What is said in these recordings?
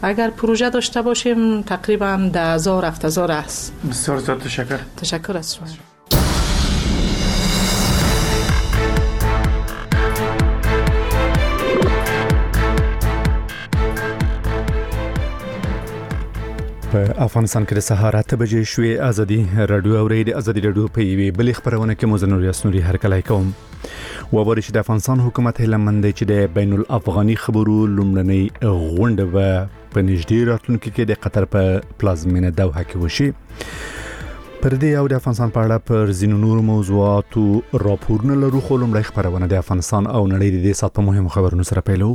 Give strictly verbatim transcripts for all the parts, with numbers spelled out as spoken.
اگر پروژه داشته باشیم تقریبا ده هزار هفت هزار است. بسیار زیاد تشکر. تشکر از شما. په افغانستان کې د سهار اته بجې شوې ازادي رادیو اورید ازادي رادیو په یوې بلې خبرونه کې مزنور یاسنوري هرکلای کوم وبوري چې د افغانستان حکومت هلمند چې د بین الافغاني خبرو لومړنۍ غونډه و په نږدې راتلونکي کې د قطر په پلازمینه دوحه کې وشي. پر دې او د افغانستان په اړه پر ځینو نورو موضوعاتو راپورونه لرو خو لومړی خبرونه د افغانستان او نړۍ د دې سات په مهمو خبرونو سره پیلو.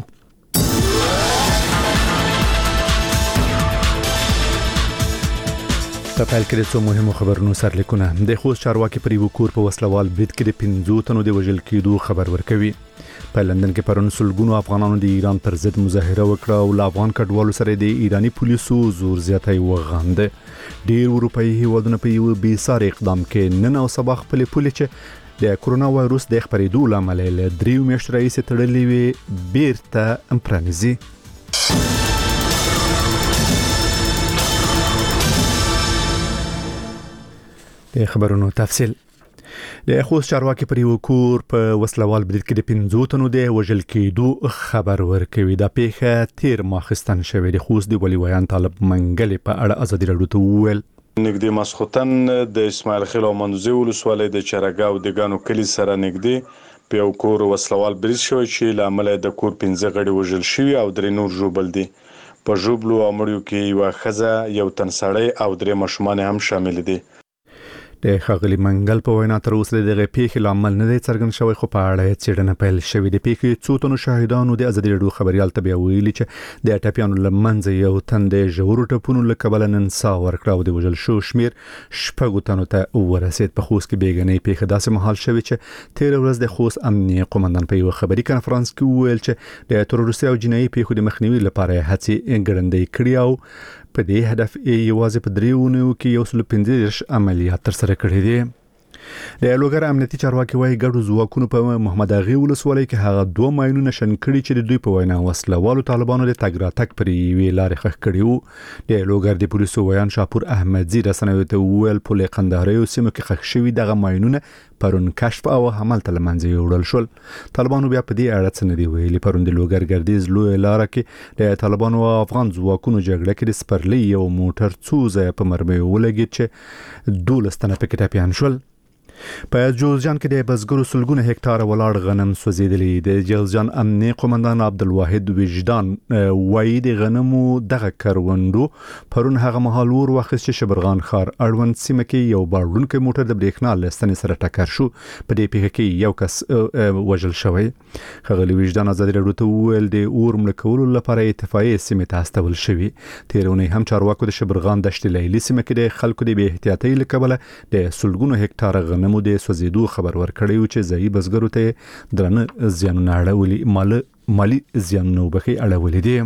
په پیل کې د څو مهمو خبرونو سرلیکونه. د خوست چارواکي پر یو کور په وسلوال برید کې د پنځو تنو د وژل کېدو خبر ورکوي. په لندن کې پرون سلګونو افغانانو د ایران پر ضد مظاهره وکړه او له افغان کډوالو سره د ایرانی پولیسو زور زیاتی وغانده. ډیر اروپایي هیوادونه په یو بې ساري اقدام کې نن او سبا خپل پولې چې د کورونا وایروس د خپرېدو لامل له دریو میاشتو راهیسې تړلې وي بیرته پرانیزي. د خبرونو تفصیل. د خوست چارواکي پر یو کور په وسلوال برید کې د پنځو تنو د وژل کېدو خبر ورکوي. دا پیښه تیر ماخستن شوې. د خوست د ولي ویان طالب منګل په اړه ازادي رادیو ته وویل نږدې ماسختن د اسماعیل خیل او منځوي ولسوالۍ د چرګاو د ګانو کلی سره نږدې په یو کور وسلوال برید شوی چې لامل د کور پنځه غړي وژل شوی او درې نور ژوبل دي. په ژوبلو او مړیو کې یو ښځه یو تن سړی او درې ماشومان هم شامل دي. د خغلی منګل په وینا تر اوسه دغه پیښې لامل نه دی څرګند شوی خو په اړه څېړنه پیل شوې. د پیښې څو تنو شاهدانو د ازادي رادیو خبريال ته بیا ویلي چې د ټاپیانو لمنځه یو تن د ژورو ټپونو له کبله نن سا ورکړه او د وژل شو شمیر شپږو تنو ته ورسید. په خوست کې بیګنې پیښه داسې مهال شوې چې تیر ورځ د خوست امنیه قومندان په یو خبري کنفرانس کې وویل چې د تروریستي او جنایي پیښو د مخنیوي لپاره هڅې ګړندۍ کړې او په دې هدف یوازې په دریونو کې یو سل پنځه عملیات ترسره کړي دي. د لوګر امنیتي چارواکي وايي ګډو ځواکونو په محمد اغي ولسوالۍ کې هغه دوه ماینونه شن کړي چې د دوی په وینا وسلوالو طالبانو د تګ راتګ پر وی لارې خخ کړي وو. د لوګر د پولیسو ویان شاپور احمدزي رسنوي ته ویل په قندهار او سیمه کې خخ شوی دغه ماینونه پرون کشف او حمل تل منځ یوړل شول. طالبانو بیا په دې اړه څه نه دی ویلي. پرون د لوګر ګردیز لوی لار کې د طالبانو او افغان ځواکونو جګړه کې د سپرلی یو موټر څو ځای په مرمۍ ولګید چې دولستنه پکې ټاپیان شول. په جوزجان کې د بزګرو سلګونه هکتار ولاړ غنم سوځیدلي. د جوزجان امنیه قومندان عبدالواحد وجدان وایي د غنمو دغه کروندو پرون هغه مهال ور واخیست چې شبرغان ښار اړوند سیمه کې یو باړونکو موټر د بریښنا لستنې سره ټکر شو. په دې پیښه کې یو کس وژل شوی. خغلی وجدان ازادي رادیو ته ویل د اور مړ کولو لپاره اتفاقیه سیمه ته استول شوی. تیرونه هم چارواکو د شبرغان دشت لیلی سیمه کې د خلکو د بې احتیاطۍ لکبله د سلګونو هکتار غنم نمو د سوځیدو خبر ورکړی و چې ځای بزګرو ته درنه زیانونه اړولي مال مالی زیانونه وبخي اړولي دي.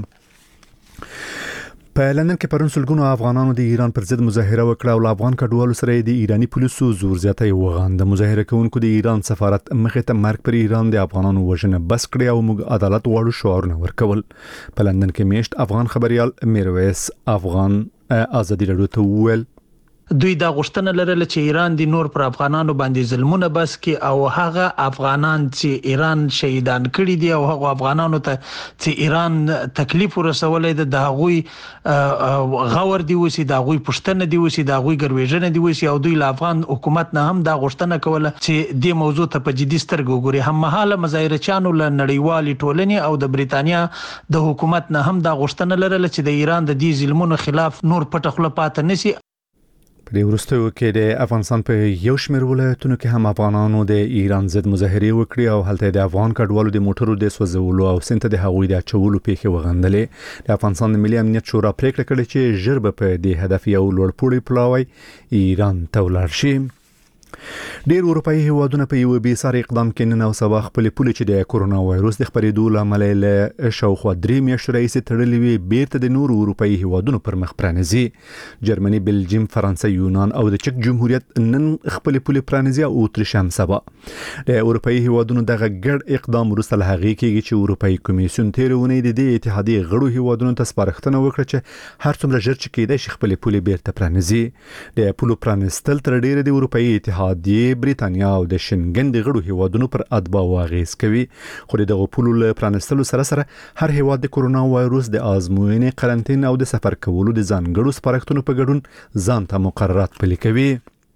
په لندن کې پرون سلګونو افغانانو د ایران پر ضد مظاهره وکړه او افغان کډوالو سره د ایرانی پولیسو زور زیاتی وغانده. مظاهره کوونکو د ایران سفارت مخې ته مرګ پر ایران د افغانانو وژنه بس کړی او موږ عدالت غواړو شعارونه ورکول. په لندن کې میشت افغان خبريال میرویس افغان ازادي رادیو ته وویل دوی دا غوښتنه لرله چې ایران د نور پر افغانانو باندې ظلمونه بس کې او هغه افغانان چې ایران شهیدان کړي دي او هغه افغانانو ته چې ایران تکلیف ورسولې د هغوی غور دی وسی د هغوی پښتنه دی وسی د هغوی ګرویژنه دی وسی او دوی له افغان حکومت نه هم دا غوښتنه کوله چې د موضوع ته په جدي سترګو وګوري. هم مهاله مظاهرچیانو له نړیوالې ټولنې او د بریتانیا د حکومت نه هم دا غوښتنه لرله چې د ایران د دې ظلمونو خلاف نور پټ خله پاتې نشي. په دې وروستیو کې د افغانستان په یو شمېر ولایتونو کې هم افغانانو د ایران ضد مظاهرې وکړې او هلته د افغان کډوالو د موټرو د سوځولو او سنت د هغوی د چولو پیښې وغندلې. د افغانستان د ملي امنیت شورا پریکړه کړې چې ژر به په دې هدف یو لوړپوړی پلاوی ایران ته ولاړ شي. ډېر اروپאي هیوادونه په یو بي ساري اقدام کې نن او سبا خپل پولې چې د کورونا وایروس د خپرېدو لامل له شاوخوا درې میاشتې راهیسې تړلې وي بیرته د نورو اروپאي هیوادونو پر مخ پرانیزي. جرمني، بلجیم، فرانسه، یونان او د چک جمهوریت نن خپل پولې پرانیزي او اتریش هم سبا. د اروپאي هیوادونو دغه ګډ اقدام وروسته له هغې کېږي چې اروپאي کمیسیون تېره اونۍ د دې اتحادیې غړو هیوادونو ته سپارښتنه وکړه چې هر څومره ژر چې کېدای شي خپل پولې بیرته پرانیزي. د پولو پرانیستل تر ډېره د اروپאي اتحادیې، بریتانیا او د شنګن د غړو هیوادونو پر اتباعو اغیز کوي. خو د پولو له پرانیستلو سره سره هر هیواد د کورونا وایروس د ازموینې، قرنطین او د سفر کولو د ځانګړو سپارښتنو په ګډون ځان ته مقررات پلي کوي.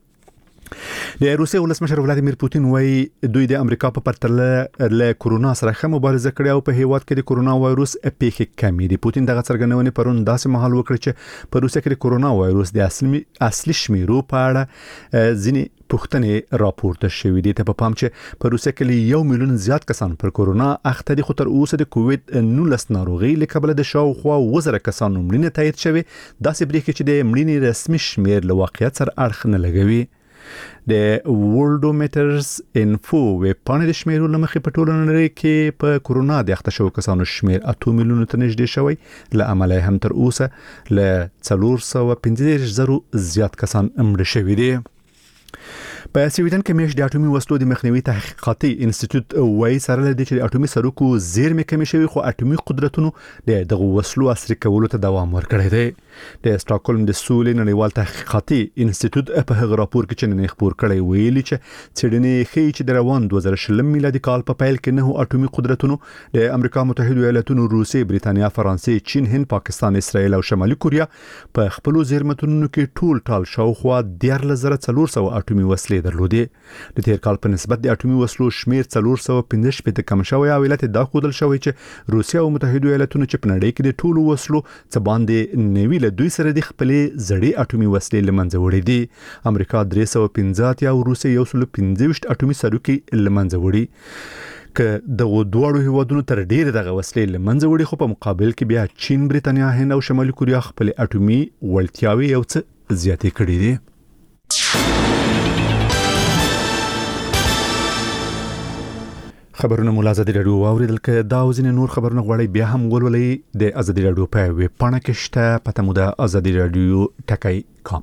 د روسیې ولسمشر ولادیمیر پوتین وایي دوی د امریکا په پرتله له کورونا سره ښه مبارزه کړې او په هیواد کې د کورونا وایروس پیښې کمې دي. پوتین دغه څرګندونې پرون داسې مهال وکړه چې په روسیې کې د کورونا وایروس د اصلي اصلي شمیرو په اړه ځینې پوښتنې راپورته شوې دي. ته په پام چې په روسیې کې یو میلیون زیات کسان پر کورونا اخته دي، خو تر اوسه د کووید نولس ناروغي له کبله د شاوخوا وزره کسانو مړینه تایید شوې. داسې بریښي چې د مړینې رسمي شمیر له واقعیت سره اړخ نه لګوي. د ورلډومیټرز انفو ویب پاڼې د شمیرو له مخې په ټوله نړۍ کې په کورونا د اخته شوو کسانو شمیر اته میلیونو ته نږدې شوی. له امله هم تر اوسه له څلور سوه پنځه دېرش زرو زیات کسان مړه شوي دي. په سویډن کې مېش د اټومي وسلو د مخنیوي تحقیقاتي انسټیټیوټ وایي سره لدې چې د اټومي سرکو زیرمې کمې شوي، خو اټومي قدرتونو د دغه وسلو عصري کولو ته دوام ورکړی دی. د سټاکهولم د سولې نړیوال تحقیقاتي انسټیټیوټ په هغه راپور کې چې نن خبر کړی ویلي چې څېړنې ښیي چې د روان دوه زره شلم میلادي کال په پیل کې نه اټومي قدرتونو د امریکا متحده ایالاتونو، روسیې، بریتانیا، فرانسې، چین، هند، پاکستان، اسرائیل او شمالي کوریا په خپل زیرمتونو کې ټول ټال شاوخوا دیارلس زره څلور سوه اټومي وسلې درلودې. د تیر کال په نسبت د اټومي وسلو شمیر څلور سوه پنځه شپېته کم شوی او علت دا ښودل شوی چې روسیه او متحده ایالاتونو چې په نړۍ کې د ټولو وسلو څه باندې نوي له دوی سره د خپلې زړې اټومي وسلې له منځه وړي دي. امریکا درې سوه پنځه اتیا او روسیه یو سل پنځه ویشت اټومي سروکي له منځه وړي. که دغه دواړو هیوادونو تر ډیره دغه وسلې له منځه وړي، خو په مقابل کې بیا چین، بریتانیا، هند او شمالي کوریا خپل اټومي وړتیاوې یو څه زیاتې کړې دي. خبرونه مولا ازادي رادیو واوریدل. که دا او ځینې نور خبرونه غواړئ بیا هم ولولئ د ازادي رادیو په ویب پاڼه کې شته. پته مو ده ازادي رادیو ټکی کام.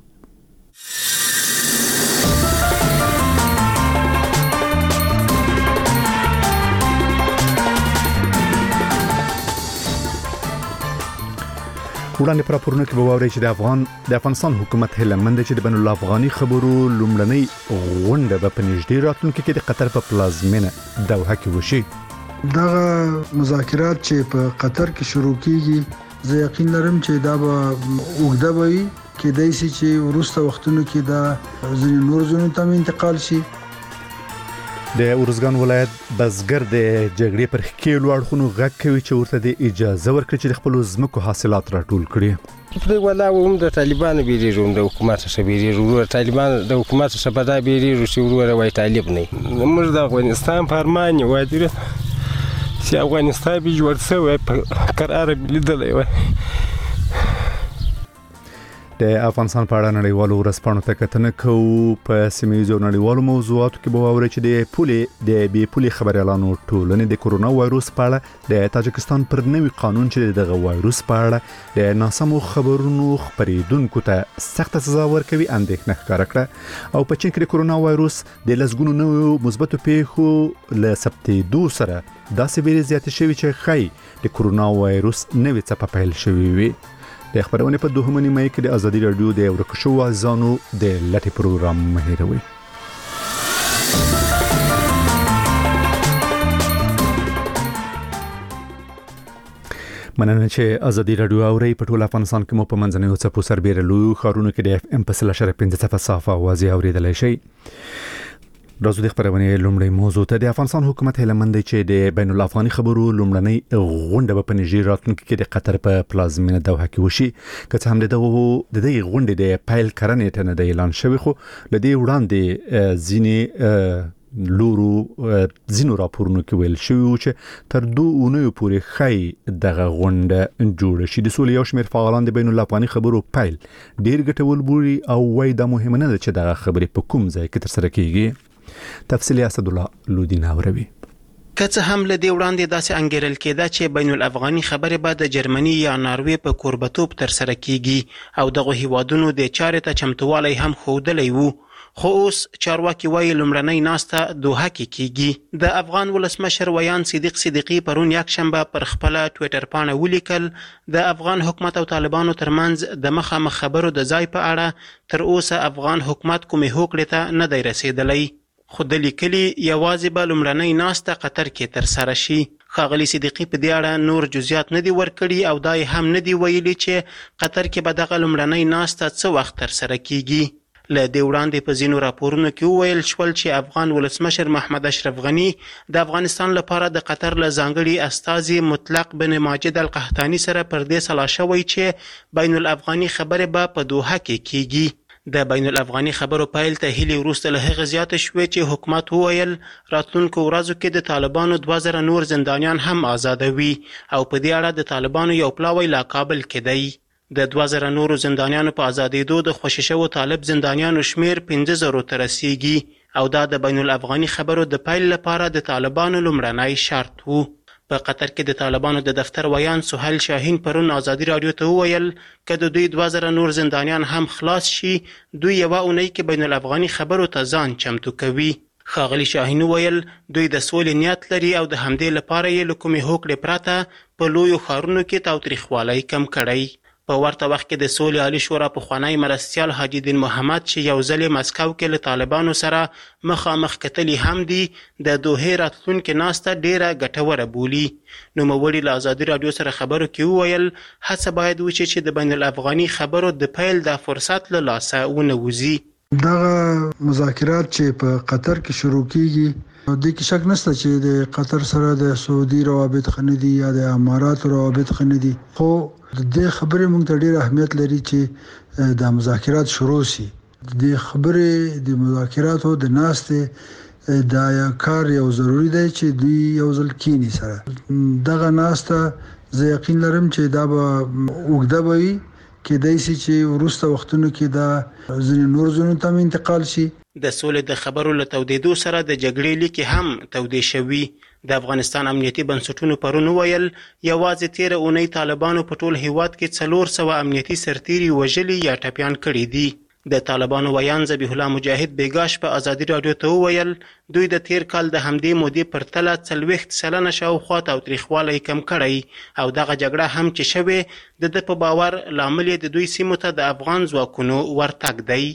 وړاندې پر راپورونه کې به واورئ چې د افغان د افغانستان حکومت هیله مند چې د بین الافغاني خبرو لومړنۍ غونډه به په نږدې راتلونکي کې د قطر په پلازمینه دوحه کې وشي. دغه مذاکرات چې په قطر کې شروع کیږي، زه یقین لرم چې دا به اوږده وي، کېدای شي چې وروسته وختونو کې دا ځینې نور ځایونو ته انتقال شي. د ارزګان ولایت بزګر د جګړې پر ښکېلو اړخونو غږ کوي چې ورته د اجازه ورکړي چې د خپل ځمکو حاصلات راټول کړي. په ولا هم د طالبانو بیریږي، د حکومت څخه بیریږي، طالبان د حکومت څخه په دا بیریږي چې ورور وای طالب نه. موږ د افغانستان فرمان وای دی چې افغانستان به جوړ شوی په قرار لیدلې وای. د افغانستان په اړه نړیوالو ورځپاڼو ته کتنه کوو. په سیمه‌ییزو نړیوالو موضوعاتو کې به واورئ چې د پولې د بې پولې خبريالانو ټولنې د کورونا وایروس په اړه د تاجکستان پر نوي قانون چې دغه وایروس په اړه د ناسمو خبرونو خبرېدونکو ته سخت سزا ورکوي اندېښنه ښکاره کړه. او په چین کې د کورونا وایروس د لسګونو نوو مثبتو پیښو له ثبتېدو سره داسې ډېرې زیاتې شوي چې ښایي د کورونا وایروس نوې څپه پیل شوې وي. د خبرونه په دوهمه نیمه کې د ازادي رادیو د ورکو شوو ځانو د لټي پروګرام مهیروي. مننه چې ازادي رادیو اوري. په ټول افغانستان کې مو په منځنیو څپو سربېره لوی ښارونو کې د اف ام په سل اشاره پنځه صفر صافه اوازې اوریدلای شي. راځو د خبرونه لومړی موضوع ته. د افغانستان حکومت هیله مند چې د بین الافغاني خبرو لومړنۍ غونډه په نږدې راتلونکي کې د قطر په پلازمینه دوحه کې وشي. که څه هم د دې غونډې د پیل کړنې ته نه اعلان شوی، خو لدې وړاندې ځینې لورو زینو راپورونو کې ویل شوی چې تر دوه اونیو پورې خای دغه غونډه جوړ شي. د سولې یو شمېر فعالان د بین الافغاني خبرو پیل ډیر ګټور بولي او وایي دا مهمه نه ده چې دغه خبرې په کوم ځای کې ترسره کیږي. تفصیل اسد الله لودین اوروي. که څه هم له دې وړاندې داسې انګیرل کېده چې بین الافغاني خبرې به د جرمني یا ناروې په کوربتوب ترسره کیږي او دغه هیوادونو د چارې ته چمتووالی هم ښودلی وو، خو اوس چارواکي وایي لومړنۍ ناسته دوحه کې کیږي. د افغان ولسمشر ویان صدیق صدیقي پرون یکشنبه پر خپله ټویټر پاڼه ولیکل د افغان حکومت او طالبانو ترمنځ د مخامخ خبرو د ځای په اړه تر اوسه افغان حکومت کومې هوکړې ته نه دی رسېدلی، خو د لیکلي یوازې به لومړنۍ ناسته قطر کې ترسره شي. ښاغلي صدیقي په دې اړه نور جزئیات نه دي ورکړي او دا هم نه دي ویلي چې قطر کې به دغه لومړنۍ ناسته څه وخت ترسره کیږي. له دې وړاندې په ځینو راپورونو کې وویل شول چې افغان ولسمشر محمد اشرف غني د افغانستان لپاره د قطر له ځانګړي استازي مطلق بن ماجد القحطاني سره پر دې سلا شوی چې بین الافغاني خبرې به په دوحه کې کیږي. د بین الافغاني خبرو پیل ته هیلې وروسته له هغه زیاته شوې چې حکومت وویل راتلونکو ورځو کې د طالبانو دوه زره نور زندانیان هم آزادوي او په دې اړه د طالبانو یو پلاوی لا کابل کې دی. د دوه زره نورو زندانیانو په آزادېدو د خوشي شوو طالب زندانیانو شمیر پنځه زرو ته رسیږي او دا د بین الافغاني خبرو د پیل لپاره د طالبانو لومړنی شرط وو. په قطر کې د طالبانو د دفتر ویان سهیل شاهین پرون آزادي رادیو ته وویل که د دوی دوه زره نور زندانیان هم خلاص شي دوی یوه اونۍ کې بین الافغاني خبرو ته ځان چمتو کوي. ښاغلي شاهین وویل دوی د سولې نیت لري او د همدې لپاره یې له کومې هوکړې پرته په لویو ښارونو کې تاوتریخوالی کم کړی. په ورته وخت کې د سولې عالي شورا پخوانی مرستیال حاجي دین محمد چې یو ځل یې مسکو کې له طالبانو سره مخامخ کتلي هم دي د دوحې راتلونکې ناسته ډیره ګټوره بولي. نوموړي له ازادي راډیو سره خبرو کې وویل هڅه باید وشي چې د بین الافغاني خبرو د پیل د فرصت له لاسه ونه وځي. دغه مذاکرات چې په قطر کې شروع کیږي د کې شک نشته چې د قطر سره د سعودي روابط خندي یا د امارات روابط خندي، خو د خبرې موږ ته ډېر اهمیت لري چې د مذاکرات شروع شي. د خبرې د مذاکراتو د ناستې دا کار یو ضروری دی چې دوی یو ځل کینی سره دغه ناسته زه یقین لرم چې دا به اوږده به وي، کېدای شي چې وروسته وختونو کې دا ځینې نور ځایونو ته انتقال شي. د سولې د خبرو له تودېدو سره د جګړې لیکې هم تودې شوي. د افغانستان امنیتي بنسټونو پرون وویل یوازې تیره اونۍ طالبانو په ټول هیواد کې څلور سوه امنیتي سرتیري وژلي یا ټپیان کړي دي. د طالبانو ویان ذبیح الله مجاهد بیګاش په ازادي راډیو ته وویل دوی د تیر کال د همدې مودې پر تله څلوېښت سلنه شاوخوا تاوتریخوالی کم کړی او دغه جګړه هم چې شوې د ده په باور لامل یې د دوی سیمو ته د افغان ځواکونو ورتګ دی.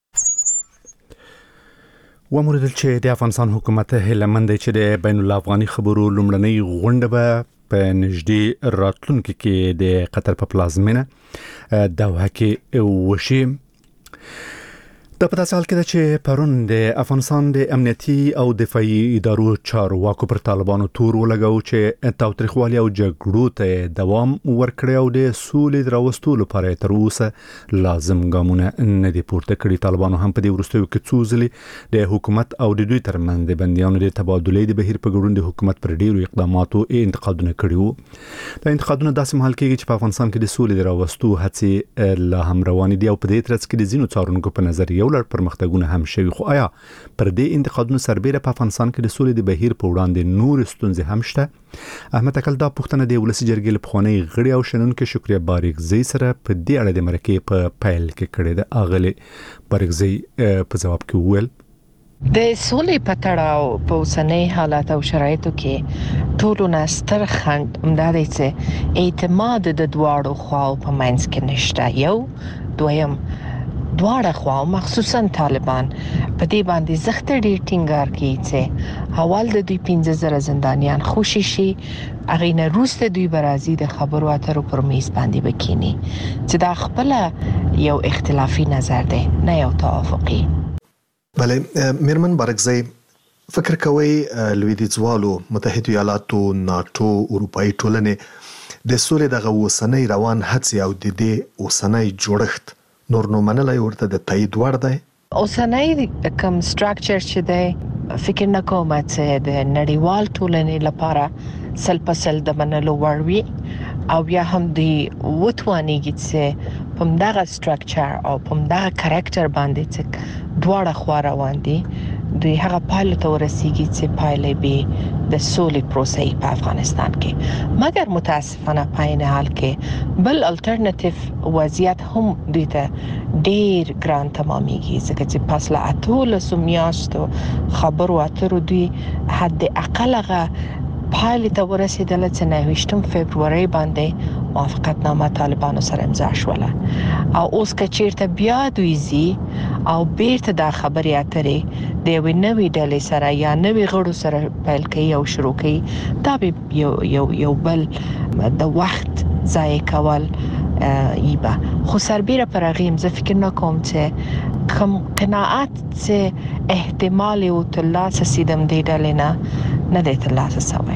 وموردل چې د افغانستان حکومت هیله مند چې د بین الافغاني خبرو لومړنۍ غونډه به په نږدې راتلونکي کې د قطر په پلازمینه دوحه کې وشي. د په داسې حال کې ده چې پرون د افغانستان د امنیتي او دفاعي ادارو چارواکو پر طالبانو تور ولګاو چې تاوتریخوالي او جګړو ته دوام ورکړي او د سولې د راوستلو لپاره تر اوسه لازم ګامونه نه دي پورته کړي. طالبانو هم په دې وروستیو کې څو ځلې د حکومت او د دوی ترمنځ د بندیانو د تبادلې د بهیر په ګډون د حکومت پر ډیرو اقداماتو انتقادونه کړي وو. دا انتقادونه داسې مهال کېږي چې په افغانستان کې د سولې د راوستلو هڅې لا هم روانې دي او په دې ترڅ کې د ځینو څارونکو په نظر یو لړ پرمختګونه هم شوي. خو آیا پر دې انتقادونو سربیره په افغانستان کې د سولې د بهیر په وړاندې نور ستونزې هم شته؟ احمد اکل دا پوښتنه د ولسي جرګې له پخواني غړي او شنونکو شکریه بارګزی سره په دې اړه د مرکې په پیل کې کړې ده. اغلی بارګزی په جواب کې وویل د سولې په تړاو په اوسنۍ حالات او شرایطو کې ټولو نه ستر خنډ همدا دی چې اعتماد د دواړو خواو په منځ کې نشته. یو دویم دواړه خوا مخصوصا طالبان په دې باندې زخت ډیر ټینګار کوي چې حوال د دوی پنځه زره زندانیان خوشي شي هغه نه روسته دوی برازي د خبرو اترو پر میز باندې بکینی چې دا خپل یو اختلافي نظر دی نه یو توافقي. بله میرمن بارګزی فکر کوي لویدیځوالو متحده ایالاتو ناتو اروپאי ټولنې د سولې دغه اوسنۍ روان هڅې او د دې اوسنۍ جوړښت نور نو منلای ورته د تایید وړ دی؟ اوسنۍ کوم سټراکچر چې دی فکر نه کوم چې د نړیوال ټولنې لپاره سل په سل د منلو وړ وي او بیا هم دی وتوانیږي چې په دغه سټرکچر او په دغه کریکټر باندې چې دواړه خوا روان دي دوی هغه پایله ته ورسیږي چې پایله به د سولې پروسې په افغانستان کې مګر متاسفانه په عین حال کې بل الټرنیټیو وضعیت هم دوی ته ډیر ګران تمامېږي ځکه چې پس له اتلسو میاشتو خبرو اترو دوی حد اقل هغه پایله ته ورسېدل چې نهه فبروري باندې موافقتنامه طالبانو سره امضا شوله او اوس که چیرته بیا دوی زی او بیرته دا خبرې اترې د یوې نوې ډلې سره یا نوې غړو سره پیل کوي او شروع کوي دا به یو یو یو بل د وخت ضایع کول ایبه خو سربیره پر هغه زه فکر نکوم چې کوم قناعت چې احتمال او تلاسه سیدم دی ډلې نه نه دی تلاسه سوی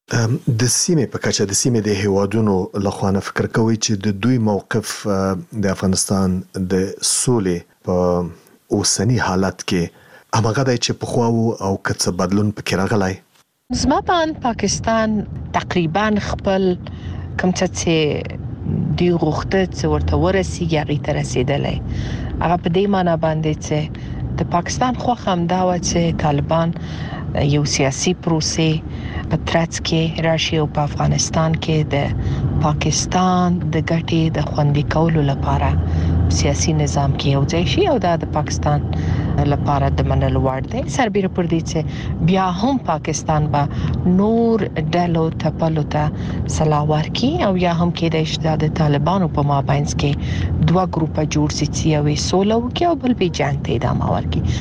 د سیمې په کچه د سیمې د هیوادونو لخوانه فکر کوي چې د دوی موقف د افغانستان د سولې په اوسنی حالت کې همغه دی چې په خواو او کڅ بدلون پکې راغلی زما باندې پاکستان تقریبا خپل کوم چې دی غوښته چې ورته ورسیږي هغه ته رسیدلې هغه په دې معنی باندې چې د پاکستان خو هم دا و چې طالبان یو سیاسي پروسې په ترڅ کې راشي او په افغانستان کې د پاکستان د ګټې د خوندي کولو لپاره سیاسي نظام کې یو ځای شي او دا د پاکستان لپاره د منلو وړ دی سربیره پر دې چې بیا هم پاکستان به نور ډلو ټپلو ته سلاح ورکړي او یا هم کېدای شي د طالبانو په مابینځ کې دوه ګروپه جوړ شي چې یو سوله وکړي او بل به جنگ ته ادامه ورکړي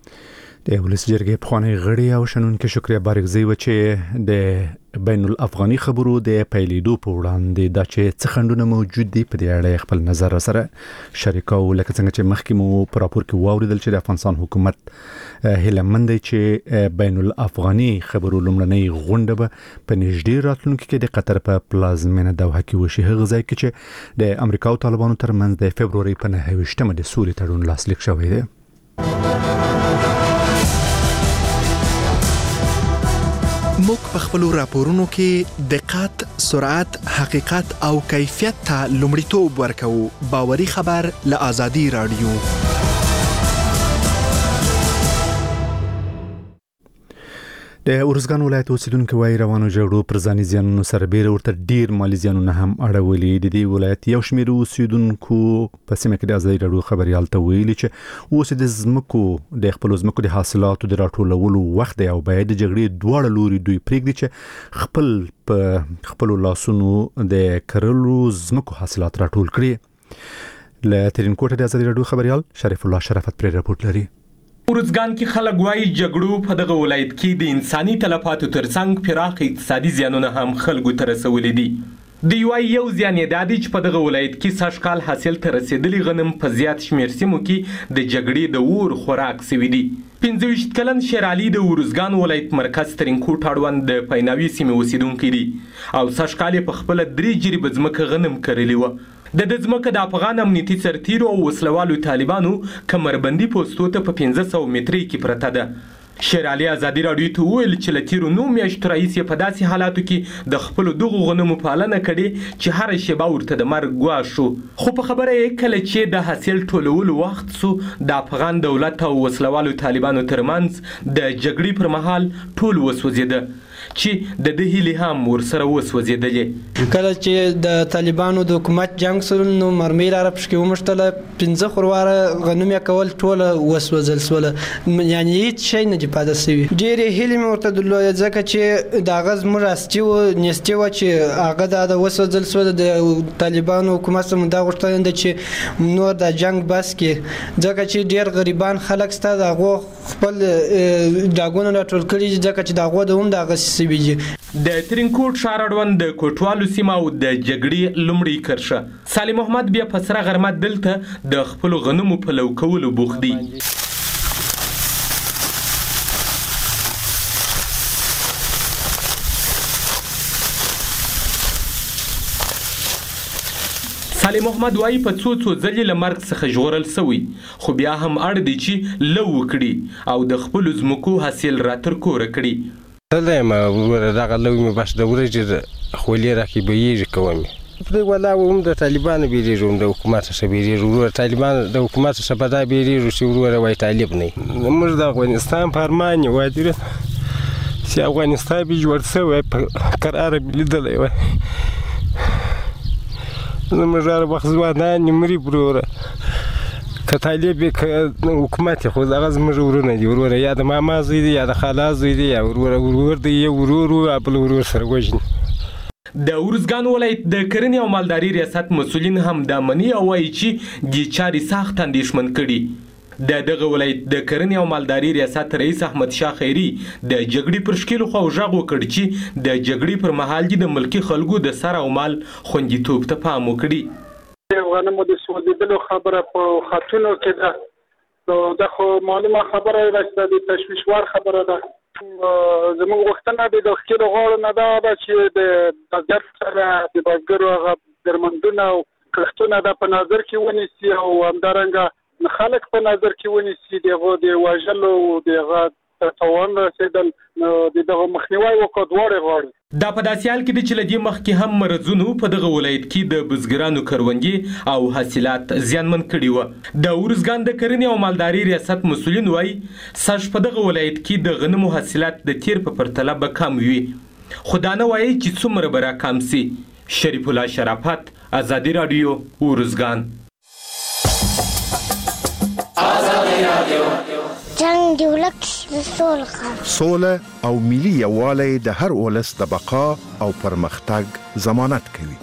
د ولس جرګې پخوانی غړي او شنونکو شکریا بارګزی و چې د بین الافغاني خبرو د پیلیدو په وړاندې د چې څه خندونه موجود دي په دې اړه خپل نظر سره شریکو لکه څنګه چې مخکې مو پر راپور کې واوریدل چې د افغانستان حکومت هله مند چې بین الافغاني خبرو لومړنۍ غونډه به په نږدې راتلونکي کې د قطر په پلازمینه دوحه کې وشي هغه ځای کې چې د امریکا او طالبانو ترمنځ د فبروري په نهه ویشتمه د سولې تړون لاسلیک شوی دی موږ په خپل راپورونو کې دقت، سرعت، حقیقت او کیفیت ته لومړیتوب ورکوو. باوري خبر له آزادي رادیو. د ارزګان ولایت اوسیدونکو وايي روانو جګړو پر ځاني زیانونو سره بیره ورته ډیر مالی زیانونه هم اړولي دي. د ولایت یو شمېر اوسیدونکو په سیمه کې د آزادي رادیو خبريال ته ویلي چې اوس د زمکو د خپل زمکو د حاصلاتو د راټولولو وخت دی او باید د جګړې دواړه لوري دوی پرېږدي چې خپل په خپل لاسونو د کرلو زمکو حاصلات راټول کړي. له ترینکوټه د آزادي رادیو خبريال شریف الله شرافت پر راپورټ لري. ورزګان کې خلک وایي جګړو په دغه ولایت کې د انساني تلفاتو ترڅنګ پراخ اقتصادي زیانونه هم خلکو ته رسولي دي. د یو یو زیان یې دا دی چې په دغه ولایت کې سږکال حاصل ته رسېدلي غنم په زیات شمېر سیمو کې د جګړې د اور خوراک سوي دي. پنځه ویشت کلن شیر علي د ورزګان ولایت مرکز ترینکوټ اړوند د پیناوي سیمې اوسیدونکی دی او سږکال یې په خپله درې جریبه ځمکه غنم کرلې وه. د د ځمکه د افغان امنیتي سرتیرو او وسلوالو طالبانو کمربندي پوستو ته په پنځه سوه مترۍ کې پرته ده. شیر علي آزادي راډیو ته وویل چې له تېرو نهو میاشتو راهیسې یې په داسې حالاتو کې د خپلو دغو غنمو پالنه کړې چې هره شیبه ورته د مرګ ګواښ شو. خو په خبره یې کله چې د حاصل ټولولو وخت سو د افغان دولت او وسلوالو طالبانو ترمنځ د جګړې پر مهال ټول وسوځېده چې د دې هیلې هم ورسره وسوځېدلې. کله چې د طالبانو د حکومت جنگ سره نو مرمۍ لاره پشکې ومشتله پنځه خورواره غنم یې کول ټوله وسوځل سوله یعنې هېڅ شی نه دي پاته سوي. ډېرې هیلې مې ورته درلودې ځکه چې د هغه زموږ راستي و نیستي وه چې هغه دا د وسوځل سوله د طالبانو حکومت څخه دا غوښتنه ده چې نور د جنګ بس کړي ځکه چې ډېر غریبان خلک سته د هغو خپل ډاګونه راټول کړي دي ځکه چې د هغو د هم د هغه د ترینکوټ ښار اړوند د کوټوالو سیمه او د جګړې لومړۍ کرښه سالم محمد بیا په سره غرمه دلته د خپلو غنمو په لو کولو بوخت دی. صالح محمد وایي په څو څو ځلې له مرګ څخه ژغورل سوی خو بیا هم اړ دی چې لو وکړي او د خپلو ځمکو حاصل را تر کوره کړي. تله یم وروره دغه لو مې بس د ورځې خولې راکې بهیږي کوم پرې ولاړ وم د طالبانو بیریږم د حکومت څخه بیریږو وروره طالبان د حکومت څخه په دا بیریږو چې وروره وایي طالب نه موږ د افغانستان په ارمان یو وایي چې افغانستان به جوړ سوی په قراره مې لیدلی وای زموږ هر وخت ځوانان مري وروره که طالب یې که حکومت یې خو هغه زموږ ورونه دي وروره یا د ماما زوی دی یا د خالا زوی دی یا وروره ورور دی یو ورور و بل ورور سره وژني. د ارزګان ولایت د کرنې او مالداري ریاست مسؤلین هم دا مني او وایي چې دې چارې سخت اندېښمن کړي. د دغه ولایت د کرنې او مالداري ریاست رئیس احمد شاه خیري د جګړې پر شکلو خو غږ وکړ چې د جګړې پر مهال د ملکی خلکو د سر او مال خوندیتوب ته پام وکړي. غنمو د سوځیدلو خبره په خاتونو کې ده دا خو معلومه خبره ده چې د تشویشوار خبره ده. زموږ وختونه د دغه غوړ نه دا چې د بازار سره د بازګرو هغه درمندونه او کښتونه د په نظر کې ونیسي او همدارنګه خلک په نظر کې ونیسي دغه د واجلو دغه تاوان رسیدل د دغه مخنیوي وکړ دواړه غواړي. دا په داسې حال کې چې لدی مخکې هم مرزونو په دغه ولایت کې د بزګرانو کروندې او حاصلات زیانمن کړي و. د ارزګان د کرنې او مالداري ریاست مسؤلین وایي سږ په دغه ولایت کې د غنمو حاصلات د تیر په پرتله به کم وي خو دا نه وایي چې څومره به راکم سي. شریف الله شرافت، ازادي رادیو، ارزګان. ازادي رادیو جنگ دی ولک سوله سوله او ملي یووالی د هر ولس د بقا او پرمختګ ضمانت کوي.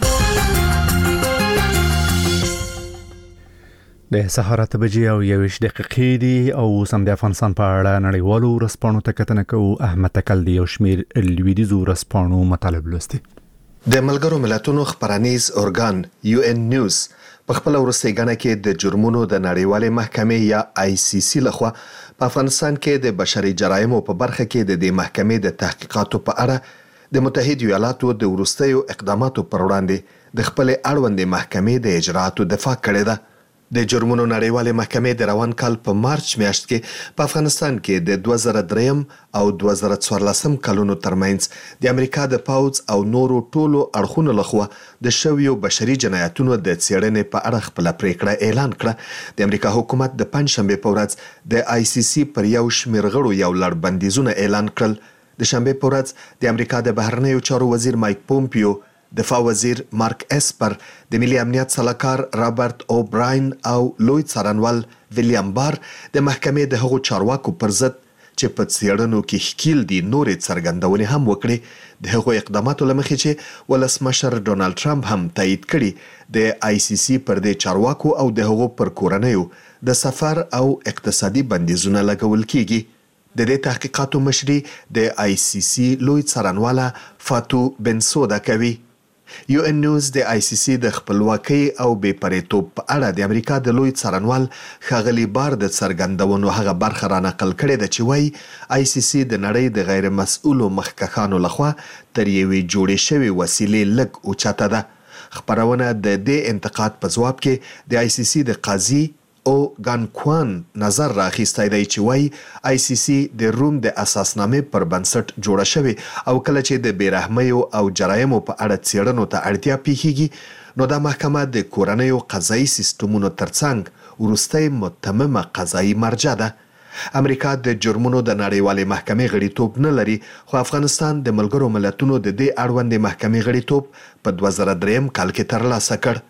د سهار اته بجې او یویش دقیقې دي او سم د افغانستان په اړه نړیوالو ورځپاڼو ته کتنه کوو. احمد تکل دی یو شمیر لویدیځو ورځپاڼو مطالب لوستي. د ملګرو ملتونو خبرنیز ارګان یو ان نیوز په خپل ورستۍ غاڼه کې د جرمونو د نړیوالې محکمې یا آی سی سی لخوا په افغانستان کې د بشري جرایمو په برخه کې د دې محکمې د تحقیقاتو په اړه د متحده ایالاتو د ورستیو اقداماتو پر وړاندې د خپل اړوندې محکمې د اجرااتو دفاع کړې ده. د جرمونو نړیوالې محکمې د روان کال په مارچ میاشت کې په افغانستان کې د دوه زره درې او دوه زره څوارلس کلونو ترمنځ د امریکا د پاوځ او نورو ټولو اړخونو لخوا د شویو بشري جنایتونو د څېړنې په اړه خپل پریکړه اعلان کړه. د امریکا حکومت د پنځشنبه په ورځ د آی سی سی پر یو شمېر غړو یو لړ بندیزونه اعلان کړل. د شنبه په ورځ د امریکا د بهرنیو چارو وزیر مایک پومپیو، دفاع وزیر مارک اسپر، د ملي امنیت سلاکار رابرټ اوبراین او لوی څارنوال ویلیام بار د محکمې د هغو چارواکو پر ضد چې په څېړنو کې ښکیل دي نورې څرګندونې هم وکړي. د هغو اقداماتو له مخې چې ولسمشر ډونالډ ټرمپ هم تایید کړي د آی سی سی پر دې چارواکو او د هغو پر کورنیو د سفر او اقتصادي بندیزونه لګول کیږي. د دې تحقیقاتو مشري د آی سی سی لوی څارنواله فاتو بنسودا کوي. یو ان نیوز د آی سی سی د خپلواکۍ او بې پرېتوب په اړه د امریکا د لوی څارنوال ښاغلي بار د څرګندونو هغه برخه را نقل کړې ده چې وایي آی سی سی د نړۍ د غیر مسؤلو مخکښانو لخوا تر یوې جوړې شوې وسیلې لږ اوچته ده. خپرونه د دې انتقاد په ځواب کې د آی سی سی د قاضي او ګانکوان نظر راخیستی دی چې وایي آی سی سی د روم د اساسنامې پر بنسټ جوړه شوې او کله چې د بېرحمیو او جرایمو په اړه څېړنو ته اړتیا پیښیږي نو دا محکمه د کورنیو قضایي سیستمونو ترڅنګ وروستی متممه قضایي مرجع ده. امریکا د جرمونو د نړیوالې محکمې غړیتوب نه لري خو افغانستان د ملګرو ملتونو د دې اړوندې محکمې غړیتوب په دوه زره درې کال کې ترلاسه کړ.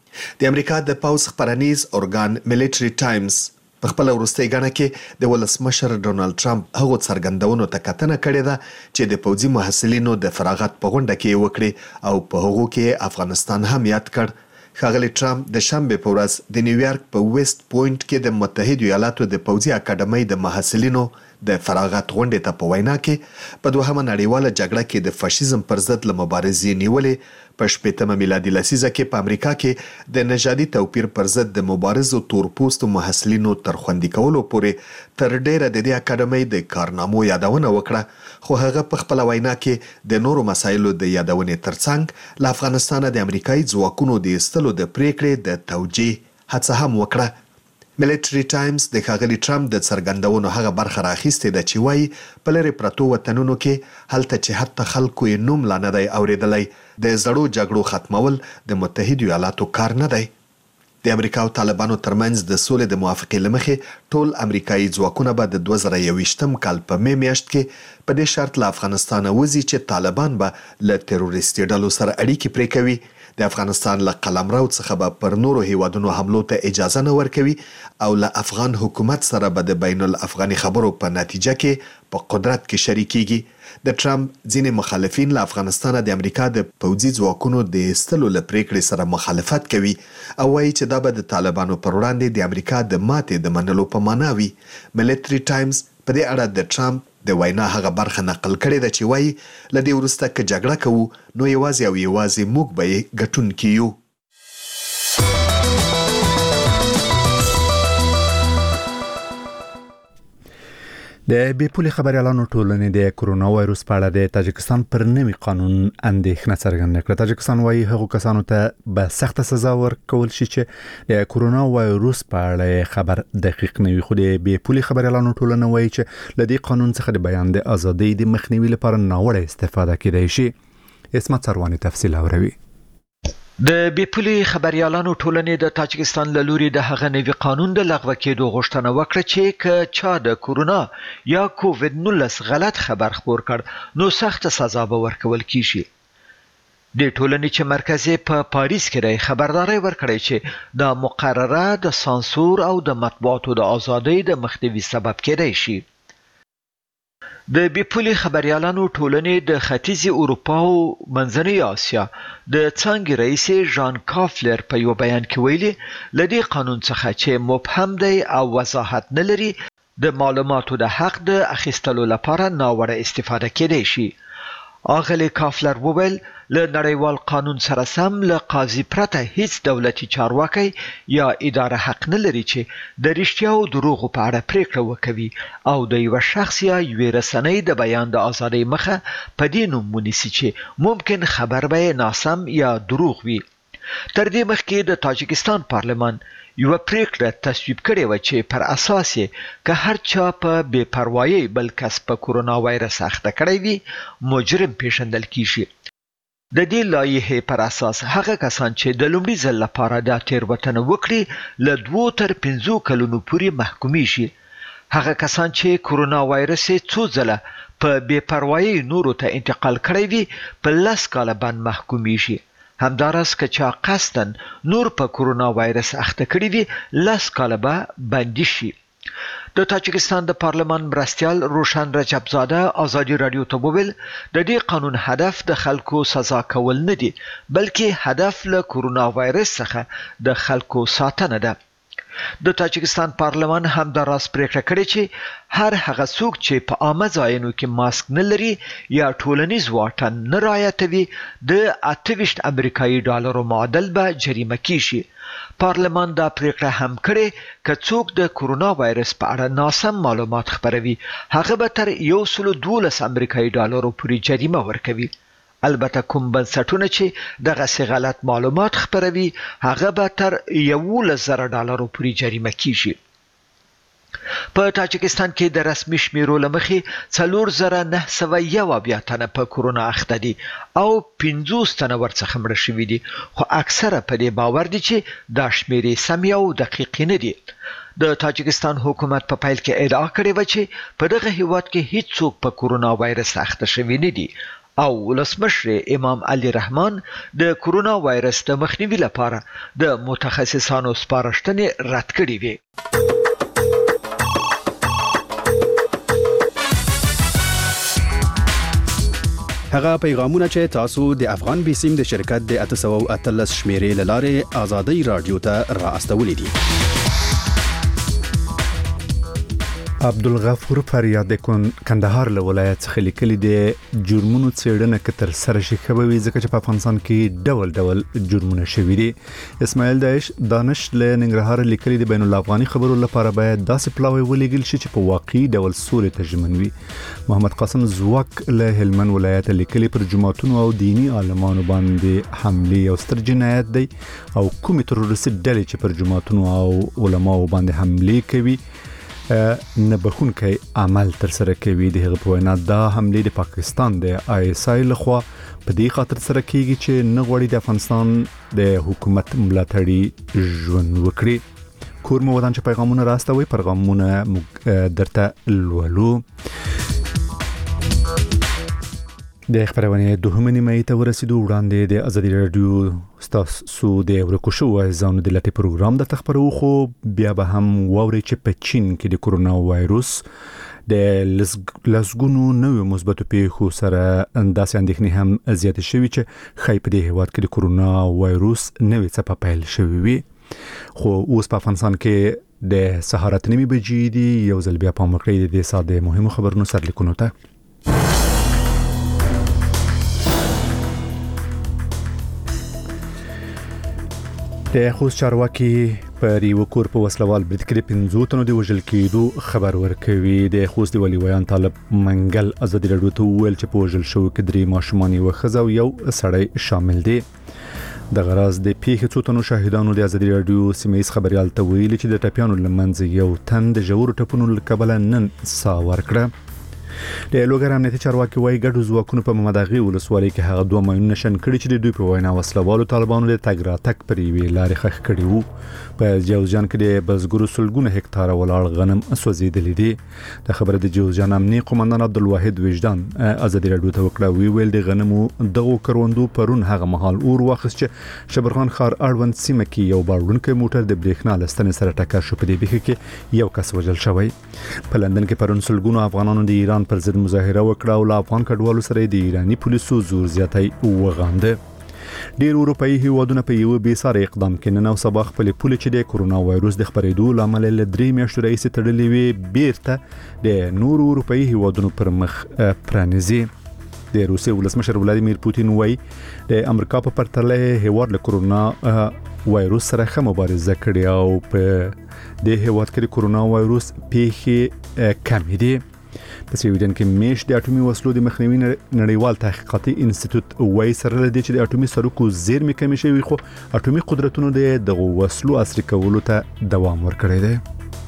د امریکا د پاوځ خبرنیز ارګان ملټري ټایمز په خپل وروستۍ غاڼه کې د ولسمشر ډونالډ ټرمپ هغو څرګندونو ته کتنه کړې ده چې د پوځي محصلینو د فراغت په غونډه کې وکړي او په هغو کې افغانستان هم یاد کړ. ښاغلي ټرمپ د شنبه په ورځ د نیویارک په ویست پوینټ کې د متحده ایالاتو د پوځي اکاډمۍ د محصلینو د فراغت غونډې ته په وینا کې په دوهمه نړیواله جګړه کې د فاشیزم پر ضد له مبارزې نیولې، په شپږمه میلادي لسیزه کې په امریکا کې د نژادي توپیر پر ضد د مبارزو تورپوستو محصلینو تر خوندي کولو پورې تر ډیره د دې اکاډمۍ د کارنامو یادونه وکړه، خو هغه په خپل وینا کې د نورو مسایلو د یادونې ترڅنګ له افغانستان د امریکایي ځواکونو د ایستلو د پریکړې د توجیه هڅه هم وکړه. ملټری ټایمز د ښاغلي ټرمپ د څرګندونو هغه برخه راخیستې ده چې وایي په لرې پرتو وطنونو کې هلته چې حتی خلکو یې نوم لا نه دی اورېدلی، د زړو جګړو ختمول د متحدو ایالاتو کار نه دی. د امریکا او طالبانو ترمنځ د سولې د موافقې له مخې ټول امریکایي ځواکونه به د دوه زره یوویشتم کال په می میاشت کې په دې شرط له افغانستانه وځي چې طالبان به له تروریستي ډلو سره اړیکې پرې کوي. د افغانستان له قلمرو څخه به پر نورو هیوادونو حملو ته اجازه نه ورکوي او له افغان حکومت سره به د بین الافغاني خبرو په نتیجه کې په قدرت کې شریکيږي. د ټرمپ ځینې مخالفین له افغانستان د امریکا د پوځي ځواکونو د ایستلو له پریکړې سره مخالفت کوي او وایي چې دا به د طالبانو پر وړاندې د امریکا د ماتې د منلو په معنا وي. ملټری ټایمز په دې اړه د ټرمپ د وینا هغه برخه نقل کړې ده چې وایي له دې وروسته که جګړه کوو نو یوازې او یوازې موږ به یې ګټونکي یو. د بیپولي خبريالانو ټولنې د کورونا وایروس په اړه د تاجکستان پر نوي قانون اندېښنه څرګنده کړه. تاجکستان وایي هغو کسانو ته به سخته سزا ورکول شي چې د کورونا وایروس په اړه خبر دقیق نه وي، خو د بیپولي خبريالانو ټولنه وایي چې له دې قانون څخه د بیان د ازادۍ د مخنیوي لپاره ناوړه استفاده کېدای شي. اسمت سروانی تفصیل اوري. د بیپولي خبريالانو ټولنې د تاجکستان له لوري د هغه نوي قانون د لغوه کېدو غوښتنه وکړه چې که چا د کورونا یا کووید نولس غلط خبر خپور کړ نو سخت سزا به ورکول کیږي. د ټولنې چې مرکز په پاریس کې دی خبرداري ورکړې چې د مقرره د سانسور او د مطبوعاتو د ازادۍ د مخنیوي سبب کېدای شي. د بیپولي خبريالانو ټولنې د ختیځي اروپا او منځنۍ اسیا د څنګه رئیس ژان کافلر په یو بیان کې ویلي لدی قانون څخه چې مبهم دی او وضاحت نه لري د معلوماتو د حق د اخیستلو لپاره ناوړه استفاده کېدای شي. اغلی کافلر وویل له نړیوال قانون سره سم له قاضي پرته هیڅ دولتي چارواکي یا اداره حق نه لري چې د رښتیا او دروغو په اړه پریکړه وکوي او د یو شخص یا یو رسنۍ د بیان د ازادۍ مخه په دې نوم ونیسي چې ممکن خبر به ناسم یا دروغ وي. تر دې مخکې د تاجکستان پارلمان یو پریکړه تصویب کړې و چې پر اساس که هر چا په بے پروايي بل کس په کورونا وایرس اخته کړی وي مجرم پیژندل کیږي. د دې لایحې پر اساس هغه کسان چې د لومړي ځل لپاره د تیروتنه وکړي له دوه تر پنځه کلونو پورې محکومي شي. هغه کسان چې کورونا وایرس څو ځله په بے پروايي نورو ته انتقال کړی وي په لس کاله باندې محکومي شي. همدارس که چا قصدن نور په کورونا وایرس اخته کړی وي لس کاله به بندي شي. د تاجکستان د پارلمان مرستیال روشن رجبزاده ازادي رادیو ته وویل د دې قانون هدف د خلکو سزا کول نه دي بلکې هدف له کورونا وایرس څخه د خلکو ساتنه ده. د تاجکستان پارلمان هم د راس پریکړه کړې چې هر هغه څوک چې په عامه ځایونو کې ماسک نه لري یا ټولنیز واټن نه رعایتوي د اته ویشت امریکایي ډالرو معادل به جریمه کیږي. پارلمان دا پریکړه هم کړې که څوک د کورونا وایرس په اړه ناسم معلومات خپروي هغه به تر یو سل دولس امریکایي ډالرو پورې جریمه ورکوي. البته کوم بنسټونه چې دغه سي غلط معلومات خپروي هغه به تر یوولس زره ډالرو پورې جریمه کیږي. په تاجکستان کې د رسمي شمیرو لمخې څلور زره نه سوه یو اویا تنه په کورونا اخته دي او پنځوس تنه ورڅخه مړه شوي دي، خو اکثره په دې باور دي چې دا شمیرې سمې او دقیقې نه دي. د تاجکستان حکومت په پیل کې ادعا کړې و چې په دغه هیواد کې هیڅوک په کورونا وایرس اخته شوي نه دي او ولسمشر امام علي رحمان د کورونا وایرس د مخنیوي لپاره د متخصصانو سپارښتنې رد کړې وې. هغه پیغامونه چې تاسو د افغان بیسیم د شرکت د اته سوه او اتلس شمیرې له لارې ازادي رادیو ته را استولې دي. عبدالغفور فریاد کن کندهار له ولایت څخه لیکلي دي جرمونو څېړنه کې تر سره شي خبوي ځکه چې په افغانستان کې ډول ډول جرمونه شوي دي. اسماعیل داش دانش له ننګرهار لیکلي دي بین الافغاني خبرو لپاره باید داسې پلاوی ولېږل شي چې په واقعي ډول سولې ته ژمن وي. محمد قاسم زواک له هلمند ولایت لیکلي پر جماعتونو او دینی عالمانو باندې حمله یو ستر جنایت دی او کومې تروریستي ډلې چې پر جماعتونو او علماو باندې حمله کوي نه بخونکی عمل تر سره کوي. د هغه په وینا دا حمله د پاکستان د آی اس آی لخوا په دې خاطر سره کیږي چې نه غواړي د افغانستان د حکومت ملاتړي ژوند وکړي. کور مو ودان چې پیغامونه راستوي پیغامونه درته لولو. د خبرونه دوهمه نیمه ته ورسېدو وړاندې د ازادي رادیو ستاسو د ورکو شو ځانو د لټي پروګرام د تخبرو خو بیا به هم ووري چې په چین کې د کورونا وایروس د لسګونو نوې مثبتو پیښو سره انداسې اندېښنې هم زیاتې شوي چې خای په دې هیواد کې د کورونا وایروس نوې څپه پیل شوې وي. خو اوس په افغانستان کې د سهار اته نیمې بجې دي. یو ځل بیا پام وکړئ د ساده مهمو خبرونو سرلیکونو ته. د خوست چارواکي پر یو کور په وسلوال برید کې پنځو تنو د وژل کېدو خبر ورکوي. د خوست ولي ویان طالب منګل ازادي رادیو ته ویل چې په وژل شو کې درې ماشومان یو ښځه او یو سړی شامل دي. د غراز د پیښې څو تنو شاهدانو د ازادي رادیو سیمایي خبريال ته ویلي چې د ټپیانو لمنځ یو تن د ژورو ټپونو لکبله نن سا ورکړه. د لوګر امنیتي چارواکي وايي ګډو ځواکونو په محمداغي ولسوالۍ کې هغه دوه مايون نشن کړي چې د دوی په وینا وسلوالو طالبانو د تګ راتګ پر وی لارې خخ کړي وو. په جوزجان کې د بزګرو سلګونه هکتار ولاړ غنم سوځیدل دي. د خبره د جوزجان امنیتي قومندان عبدالواحد وجدان ازادي رادیو ته وکړه. وی ویل د غنمو دغه کروندو پرون هغه مهال اور واخص چې شبرغان خار اړوند سیمه کې یو باړونکو موټر د بریښنا لستنې سره ټکر شو. په دې بخښه کې یو کس وژل شوی. په لندن کې پرون سلګونو افغانانو د ایران پر ضد مظاهره وکړه او له افغان کډوالو سره د ایرانی پولیسو زور زیاتی وغانده. ډیر اروپאי هیوادونه په یو بې ساري اقدام کې نن او سبا خپل پولیس چې د کورونا وایروس د خبرېدو لامل له درې میاشتو راهیسې تړلې وي بیرته د نور اروپאי هیوادونو پر مخ پرانیزي. د روسیې ولسمشر ولادیمیر پوتین وایي د امریکا په پرتله هیواد له کورونا وایروس سره ښه مبارزه کړې او په د هیواد کې د کورونا وایروس پیښې کمې دي. په سویډن کې میش د اټومي وسلو د مخنیوي نړیوال تحقیقاتي انسټیټیوټ وایي سره لدی چې د اټومي سرکو زیرمې کمې شوي خو اټومي قدرتونو د دغه وسلو عصري کولو ته دوام ورکړی دی.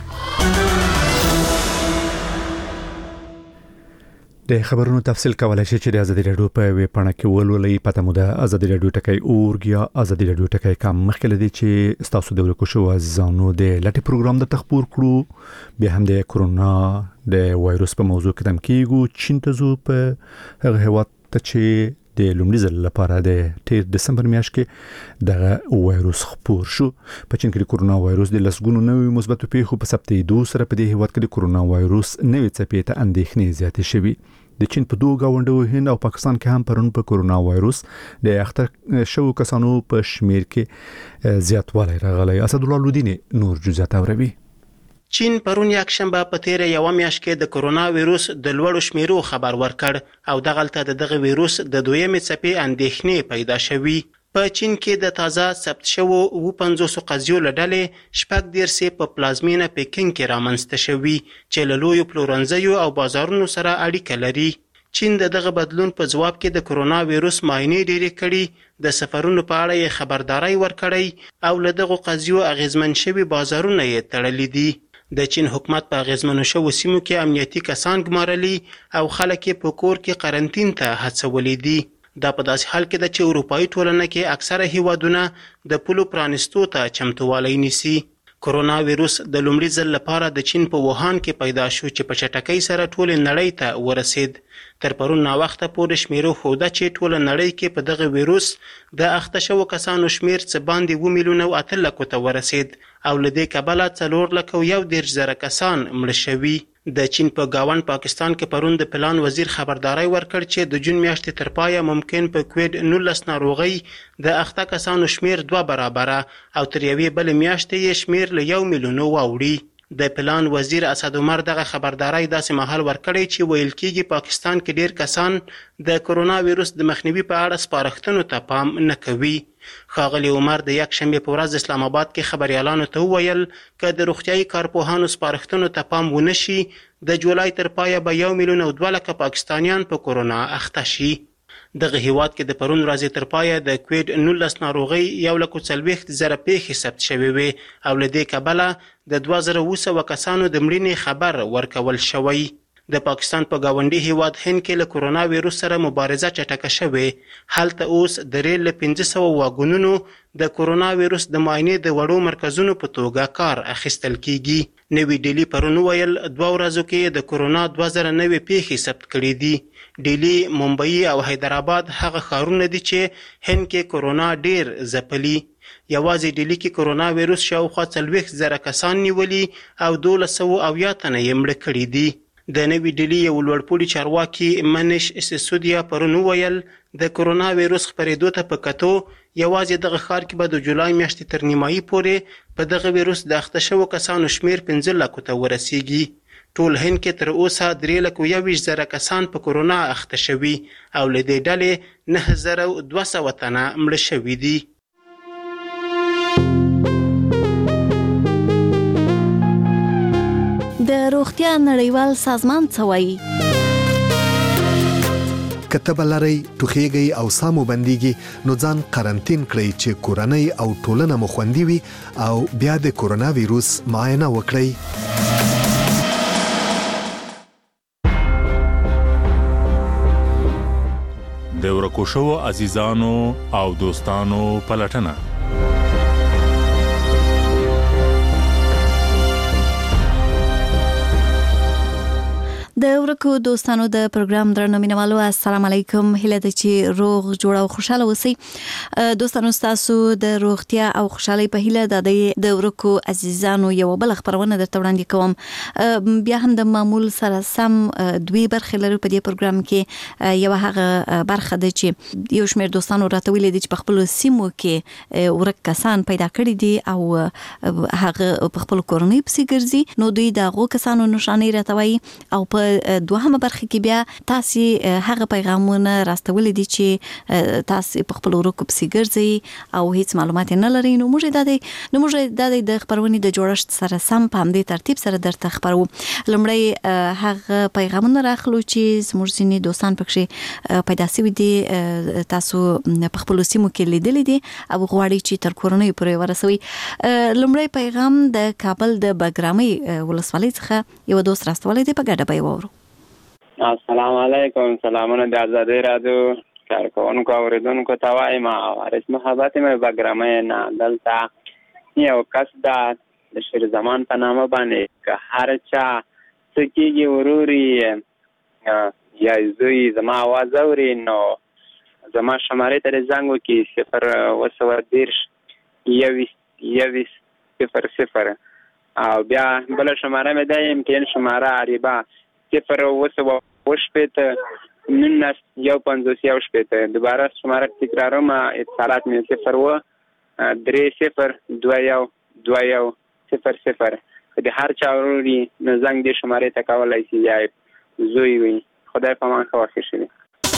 د خبرونو تفصیل کولای شي چې د ازادي رادیو په ویب پاڼه کې ولولئ. پته مو ده ازادي رادیو ټکی اورګ یا ازادي رادیو ټکی کم. مخکې لدی چې تاسو د ورکو شو ځانو د لټي پروګرام د تخبور کړو. بیا هم د کورونا د وایروس په موضوع کې تم کېږو. چین ته زو په هغه هیواد ته چې د لومړي ځل لپاره د تیر دسمبر میاشت کې د وایروس خپور شو. په چین کې د کورونا وایروس د لسګونو نوې مثبتو پیښو په ثبتېدو سره په دې هیواد کې د کورونا وایروس نوې څپې ته اندېښنې زیاتې شوي. د چین په دوه گاونډو هند او پاکستان کې هم پرون په کورونا وایروس د اخته شو کسانو په شمیر کې زیاتوالی راغلی. اسد الله لودینی نور جزئیات اوروي. چین پرون یک شنبه په تیر یو میاشت کې د کورونا وایروس د لوړو شمیرو خبر ورکړ او دغلته د دغه وایروس د دویمې څپې اندېښنې پیدا شوي. په چین کې د تازه ثبت شوو اووه پنځوس قضیو له ډلې شپږ دېرش په پلازمینه پیکینګ کې رامنځته شوي چې له لویو پلورنځیو او بازارونو سره اړیکه لري. چین د دغه بدلون په ځواب کې د کورونا وایروس معاینې ډېرې کړي، د سفرونو په اړه یې خبرداري ورکړی او له دغو قضیو اغیزمن شوي بازارونه یې تړلي دي. د چین حکومت په اغیزمنو شوو سیمو کې امنیتي کسان ګمارلي او خلک یې په کور کې قرنطین ته هڅولي دي. دا په داسې حال کې ده چې اروپایي ټولنه کې اکثره هیوادونه د پولو پرانیستو ته چمتووالی نیسي. کورونا وایروس د لومړي ځل لپاره د چین په ووهان کې پیدا شو چې په چټکۍ سره ټولې نړۍ ته ورسید. تر پرون ناوخته پورې شمیرو ښوده چې ټوله نړۍ کې په دغه وایروس د اخته شوو کسانو شمیر څه باندې اووه میلیونه او اته لکو ته ورسید او له دې کبله څلور لکه او یو دېرش زره کسان مړه شوي. د چین په گاوند پاکستان کې پرون د پلان وزیر خبرداري ورکړ چې د جون میاشتې تر پایه ممکن په کووید نولس ناروغۍ د اخته کسانو شمیر دوه برابره او تر یوې بلې میاشتې یې شمیر له یو میلیون واوړي. د پلان وزیر اسد عمر دغه خبرداري داسې مهال ورکړی چې ویل کېږي پاکستان کې ډیر کسان د کرونا وایروس د مخنیوي په اړه سپارښتنو ته پام نه کوي. ښاغلي عمر د یک شنبې په ورځ اسلام آباد کې خبريالانو ته وویل که د روغتیايي کارپوهانو سپارښتنو ته پام ونه شي د جولای تر پایه به یو میلیون او دوه لکه پاکستانیان په کورونا اخته شي. دغه هیواد کې د پرون ورځې تر پایه د کووډ نولس ناروغۍ یو لک څلوېښت زره پیښې ثبت شوې وې او له دې کبله د دوه زره اوه سوه کسانو د مړینې خبر ورکول شوی. د پاکستان په گاونډي هیواد هند کې له کرونا وایروس سره مبارزه چټکه شوې. هلته اوس د ریل له پنځه سوه واګونونو د کرونا وایروس د معاینې د وړو مرکزونو په توګه کار اخیستل کیږي. نوی ډیلی پرون ویل دوه ورځو کې د کرونا دوه زره نوې پیښې ثبت کړي دي. ډیلی، ممبئی او حیدرآباد هغه ښارونه دي چې هند کې کرونا ډیر ځپلي. یوازې ډیلی کې کرونا وایروس شاوخوا څلوېښت زره کسان نیولي او دولس سوه اویا تنه یې مړه کړي دي. د نوي ډیلی یو لوړپوړي چارواکي منش سیسودیا پرون وویل د کرونا وایروس خپرېدو ته په کتو یوازې دغه ښار کې به د جولای میاشتې تر نیمایي پورې په دغه وایروس د اخته شوو کسانو شمیر پنځه لکو ته ورسیږي. ټول هند کې تر اوسه درې لکو یوویشت زره کسان په کرونا اخته شوي او له دې ډلې نهه زره دوه سوه تنه مړه شوي دي. د روغتیا نړیوال سازمان څه وایي؟ که تبه لرئ، ټوخیږئ او ساه مو بندیږي نو ځان قرنطین کړئ چې کورنۍ او ټولنه مو خوندي وي او بیا د کرونا وایروس معاینه وکړئ. د ورکو شوو عزیزانو او دوستانو پلټنه. د ورکو دوستانو د پروګرام درنو مینوالو السلام علیکم. هیله ده چې روغ جوړ او خوشاله اوسئ. دوستانو تاسو د روغتیا او خوشحالي په هیله د ورکو عزیزانو یو بل خبرونه درته وړاندې کوم. بیا هم د معمول سره سم دوی برخې لرو په دې پروګرام کې. یو هغه برخه ده چې یو شمېر دوستانو راته ویلي دي چې په خپل سیمو کې ورک کسان پیدا کړي دي او هغه په خپل کورنۍ پسې ګرځي نو دوی د هغو کسانو نشانې راته وایي او په دوهمه برخه کې بیا تاسو هغه پیغامونه راستولې دي چې تاسو په خپل ورکو پسې ګرځي او هیڅ معلومات نه لري. نو موږ د دې نو موږ د دې د خبرونې د جوړښت سره سم په همدې ترتیب سره درته خبرو. لمړی هغه پیغامونه راخلو چې زموږ ځینې دوستان پکې پیدا شوي دي تاسو په خپل سیمو کې لیدلې دي او غواړي چې تر کورنۍ پورې ورسوي. لمړی پیغام د کابل د بګرامي ولسوالۍ څخه یو دوست راستولې دی په ګډه به وورو. السلام علیکم. سلامونه د آزادۍ رادیو کارکونکو اوریدونکو ته وایم. وارث محبت مې بګرامۍ نه دلته یو کس دا د شیر زمان په نامه باندې که هر چا څه کېږي وروري یا زوی زما آواز اوري نو زما شمارې ته زنګ وکړي صفر اوه سوه دېرش یوویشت یوویشت صفر صفر او بیا بله شماره مې ده امتحان شماره عریبه صفر اوه سوه اوه شپېته نولس یو پنځوس یو شپېته. دوباره شماره تکراروم اتصالات مې صفر اوه درې صفر دوه یو دوه یو صفر صفر. که د هر چا ورور وي نو زنګ دې شمارې ته کولی شي یا زوی وي. خدای په امان ښه واخې شي.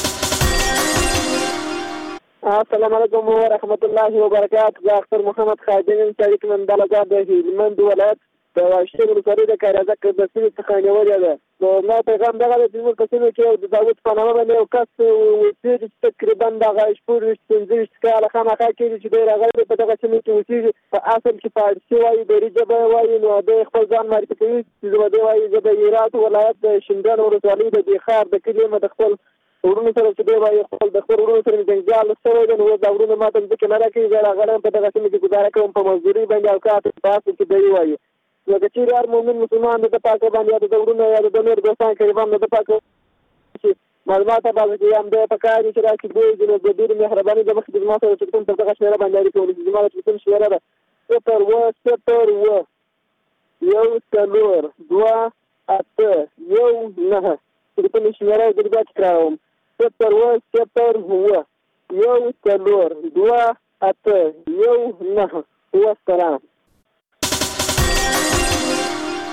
السلام علیکم ورحمت الله وبرکاته. زه اختر محمد خادم یم چې اړیکې من دلګا د هلمند ولایت د واشتې ولسوالۍ د کاریزک د سیمې څخه نیولې ده. نو ما پیغام دغه دی چې زموږ په سیمه کې د داود په نامه باندې یو کس اوسېږي چې تقریبا دغه شپږ ویشت پنځه ویشت کاله خامخا کېږي چې دی راغلی په دغه سیمه کې اوسېږي. په اصل کې فارسي وایي، دري ژبه وایي. نو دی خپل ځان معرفي کوي چې زه دی وایي زه د هرات ولایت د شینډنډ ولسوالۍ د بېخار د کلي یم د خپل ورونو سره چې دی وایي خپل د خپل ورونو سره مې جنجال شوی دی. نو اوس دا ورونه ما ته مځکې نه راکوي. زه راغلی یم په دغه سیمه کې ګزاره کوم په مزدورۍ باندې او کار په اصل کې دی وایي. نو که چیرې هر مؤمن مسلمان د پاکه باندې یا د ورونو یا د نور دوستان قریبان د پاکه چې معلومات باندې کې هم د پکار چې راکې دوی د ډېر مهرباني د مخکې زما سره چې کوم تر دغه شمیره باندې اړیکه ونیسي. زما چې کوم شمیره ده صفر اوه صفر اوه یو څلور دوه اته یو نهه. چې کوم شمیره یې د بیا تکراروم صفر اوه صفر اوه یو څلور دوه اته یو نهه. والسلام.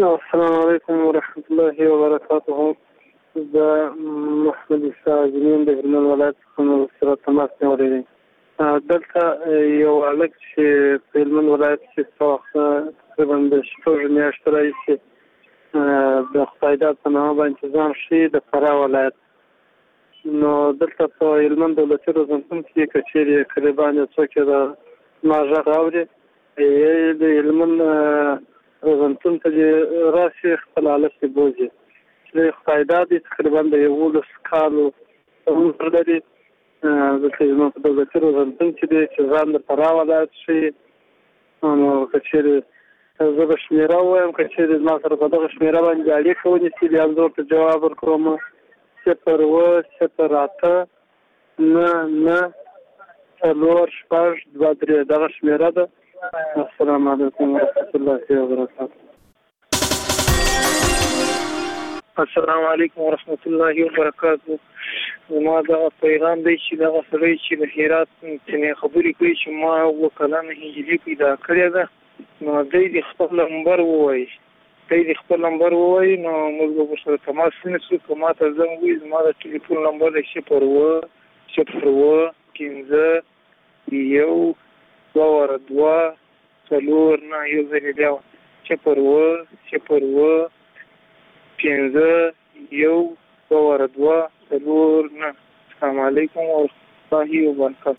السلام علیکم ورحمت الله وبرکاته. زه محمد عیسی زمین د هلمند ولایت څخه سره تماس نیولی دی. دلته یو هلک چې په هلمند ولایت کې څه وخت تقریبا د شپږو میاشتو راهیسې د خدای داد په نامه باندې ځان ښیي د فراه ولایت. نو دلته په هلمند دولتي روزنتون کې که چېرې قریبان یو څوک یې د ما غږ اوري یې د هلمند روزنتون ته دې راشي خپل حالت یې بوځي. چې خدای داد یې تقریبا د یولس کالو عمر لري. دلته زموږ په دولتي روزنتون کې دی چې ځان د فراه ولایت ښیي. نو که چېرې زه به شمېره ووایم که چېرې زما سره په دغه شمېره باندې اړیکه ونیسي بیا زه ورته جواب ورکوم. صفر اوه صفر اته نه نه څلور شپږ دوه درې دغه شمېره ده. السلام علیکم ورحمت الله وبرکاته. السلام علیکم ورحمت الله وبرکاته. زما دغه پیغام دی چې دغه سړی چې د هرات څخه خبرې کوي چې ما اووه کلنه هجري پیدا کړې ده نو دی د خپل نمبر ووایي دی د خپل نمبر ووایي نو موږ به ورسره تماس ونیسو. که ما ته زنګ ووایي زما د ټلیفون نمبر دی صفر اوه صفر اوه پنځه یو دوه واره دوه څلور نه یو ځل یې بیا صفر اوه صفر اوه پنځه یو دوه واره دوه څلور نه. السلام علیکم ورحمت الله وبرکاته.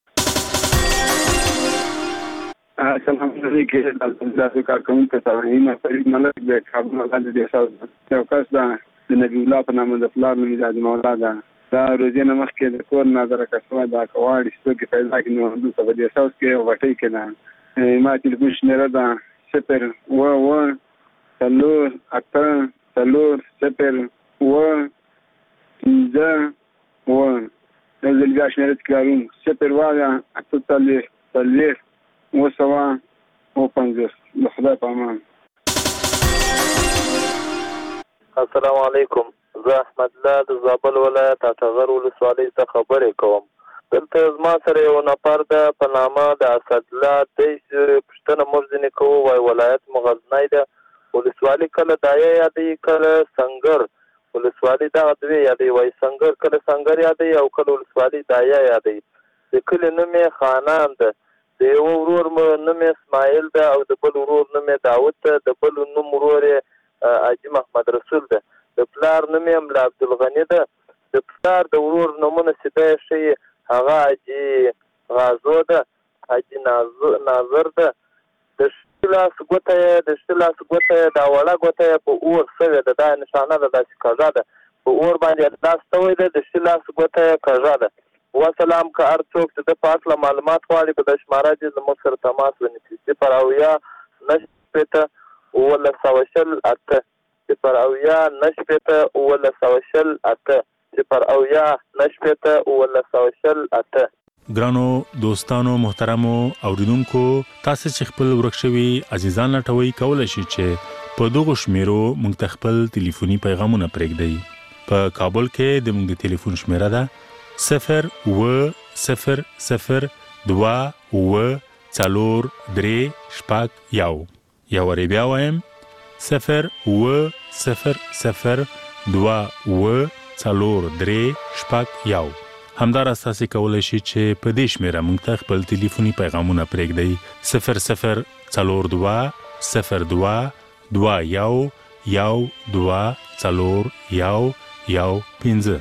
السلام علیکم داسې کارکوونکو سامعین فرید ملک د کابل مرکز د یو کس ده د نبی الله په نامه د پلار نوم یې د مولا ده. دا روزې نه مخکې د کور نه زره کسمه دا که غواړي چې څوک یې پیدا کړي نو دلته په دې ساوس کې یو غټۍ کې ده. ما تلیفون شمېره ده صفر اوه اوه څلور اته څلور صفر اوه پنځه اوه یو ځل بیا شمېره تکراروم صفر اوه اته څلوېښت څلوېښت اوه سوه اوه پنځوس. د خدای په امان. السلام علیکم. زه احمد الله د زابل ولایت اټغر ولسوالۍ څخه خبرې کوم. دلته زما سره یو نفر ده په نامه د اسدالله دی پوښتنه موږ ځینې کوو وایي ولایت مو غزنی ده ولسوالي کله دایه یادوي کله سنګر ولسوالي دغه دوې یادوي وایي سنګر کله سنګر یادوي او کله ولسوالي دایه یادوي. د کلي نوم یې خانان ده. د یو ورور نوم یې اسماعیل ده او د بل ورور نوم یې داود ده. د بل نوم ورور یې حاجي محمد رسول ده. د پلار نوم یې ملا عبدالغني ده. د پلار د ورور نومونه چې دی ښیي هغه حاجي غازو ده حاجي ناظر ده. د ښي لاس ګوته یې د ښي لاس ګوته یې دا وړه ګوته یې په اور سوې ده. دا نشانه ده داسې کږه ده په اور باندې لاس سوی ده. د ښي لاس ګوته یې کږه ده. وسلام که هر څوک چې د په هکله معلومات غواړي په دا شماره دې زموږ سره تماس ونیسي صفر اویا نهه شپېته اوولس سوه شل اته صفر اویا نهه شپېته اوولس سوه شل اته صفر اویا نهه شپېته اوولس سوه شل اته. ګرانو دوستانو محترمو اوریدونکو تاسو چې خپل ورک شوي عزیزان لټوي کولای شئ چې په دغه شمیرو موږ ته خپل ټلیفوني پیغامونه پرېږدئ. په کابل کې د موږ د ټلیفون شمیره ده صفر اوه صفر صفر دوه اوه څلور درې شپږ یو. یا وری بیا وایم صفر اوه صفر صفر دوه اوه څلور درې شپږ یو. همداراز تاسو کولی شئ چې په دې شمیره موږ ته خپل ټلیفوني پیغامونه پرېږدئ صفر صفر څلور دوه صفر دوه دوه یو یو دوه څلور یو یو پنځه.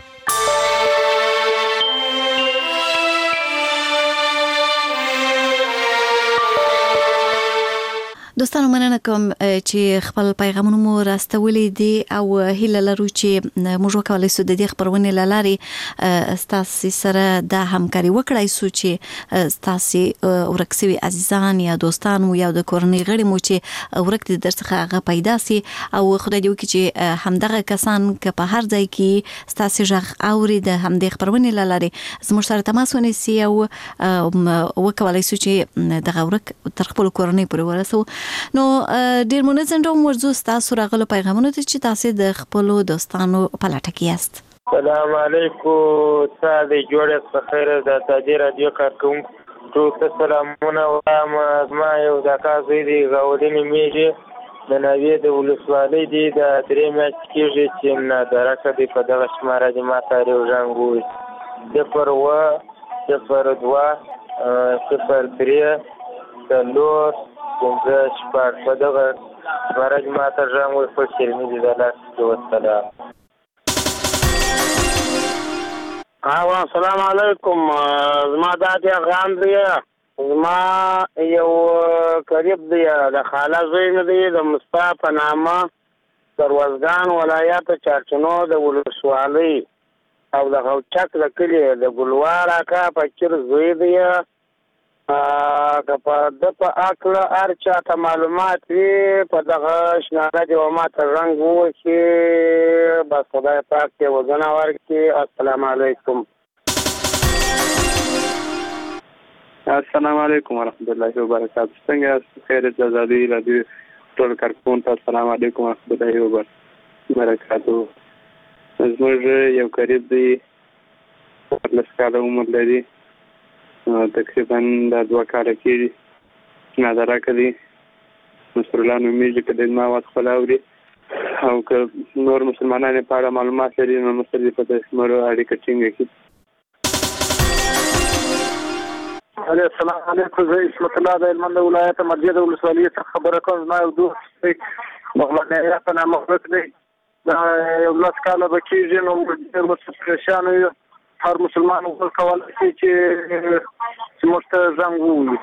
دوستانو مننه کوم چې خپل پیغامونه مو راستولې دي او هیله لرو چې موږ وکولای شو د دې خبرونه لاره ستاسو سره د همکاري وکړای شو چې ستاسو ورکسوي عزیزان یا دوستان مو یا د کورنۍ غړي مو چې ورک دي درڅخه هغه پیدا سي او خدای دې وکړي چې همدغه کسان که په هر ځای کې ستاسو ژغ اوري د همدې خبرونه لاره زموږ سره تماس ونیسي او وکولای شو چې دغه ورک تر خپل کورنۍ پورې ورسو. نو ډیر منظم ډول موضوع تاسو راغلو پیغامونه ته چې تاسو د خپل دوستانو په لټه کې یاست. السلام علیکم. تاسو د جوړه په خیر د تاجر رادیو کارکوونکو ټول سلامونه وایم. ما یو د کار زوی دی غوډینې میږي د ناوې د ولسوالۍ دی د درې میاشتې کېږي چې نادرکه دی په دغه شماره دې ما ته یو زنګ ووایي صفر اووه صفر دوه صفر درې څلور پنځه شپږ په دغه شماره دې ما ته زنګ ووایي خپل کلمې دې د الله څخه وسلام. السلام علیکم. زما دا پیغام دی زما یو قریب دی د خاله زوی مې دی د مصطفی په نامه دروازګان ولایت چارچنو د ولسوالۍ او د غوچک د کلي د ګلوار اکا فقیر زوی دی. که په ده په هکله هر چا ته معلومات وي په دغه شناره دې و ما ته رنګ ووهي بس خدای پاک دې وزنه ورکړي. السلام علیکم. السلام علیکم ورحمت الله وبرکاته. څنګه یاست؟ خیر د ازادي راډیو ټول کارکونکو ته السلام علیکم ورحمت الله وبرکاته. زموږ یو قریب دی څوارلس کاله عمر لري تقریبا د دوه کاله کېږي نادرکه دی نصر الله نومیږي که د زما اواز خپل اوري او که نور مسلمانان یې په اړه معلومات لري نو مستر دې په داسې نورو اړیکه ټینګه کړي. السلام علیکم. زه اسمت الله د هلمند ولایت مرجع د ولسوالۍ څخه خبره کوم. زما یو دوست دی بغلانیه په نامه ورک دی دا یو لس کاله به کېږي نو موږ ډېر ورسره پریشان یو. هر مسلمان وکولی شي چې موږ ته زنګ ووهي.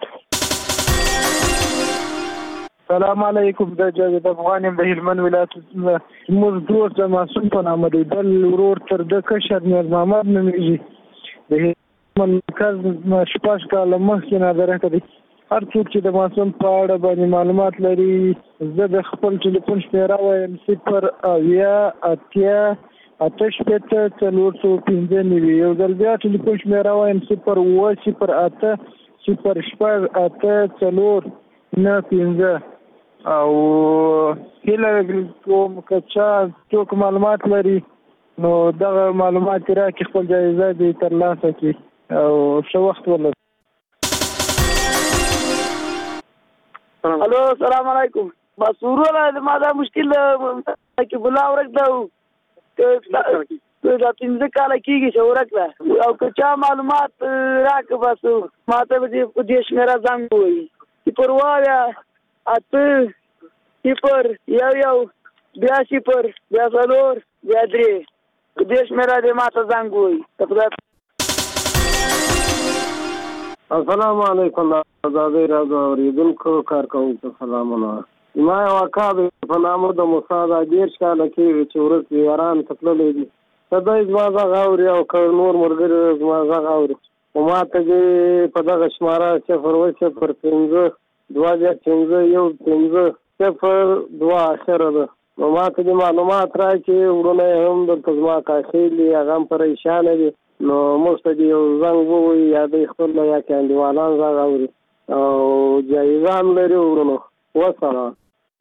سلام علیکم. د جاوید افغان یم د هلمند ولایت. زموږ دوست د معصوم په نامه دی بل ورور تر ده کشر نیاز محمد نومیږي د مرکز شپږ کاله مخکې نادرکه دی. هر څوک چې د معصوم په اړه باندې معلومات لري زه د خپل ټلیفون شمېره وایم صفر اویا اتیا اته شپېته څلور سوه پنځه نوي. یو ځل بیا ټلیفون شمېره وایم صفر اووه صفر اته صفر شپږ اته څلور نه پنځه. او هیله کوم که چا څوک معلومات لري نو دغه معلومات یې راکړي خپل جایزه دې ترلاسه کړي او ښه وخت ولري. الو السلام علیکم. بس وروره ما دا مشکل کې بلا ورک ده دا پنځه کاله کېږي چې ورک ده او که چا معلومات راکړه بس ما ته به په دې شمېره زنګ ووهي صفر اووه اته صفر یو یو بیا صفر بیا څلور بیا درې په دې شمېره دې ما ته زنګ ووهي. السلام علیکم. ازادي راډیو اورېدونکو کارکوونکو سلامونه. زما یو اکا دی په نامه د موسی دا دېرش کاله کېږي چې ورځ یارانو ته تللی دی. که دی زما غږ اوري او که نور ملګري زما غږ اوري خو ما ته دې په دغه شماره صفر اووه صفر پنځه دوه بیا پنځه یو پنځه صفر دوه اخره ده نو ما ته دې معلومات راکړي. وروڼه یې هم دلته زما کاخیل دي هغه هم پریشانه دي نو موږ ته دې یو زنګ ووایي یا دوی خپل یا کې انډیوالان غږ اوري او جایزه هم لري وروڼو. وسلام.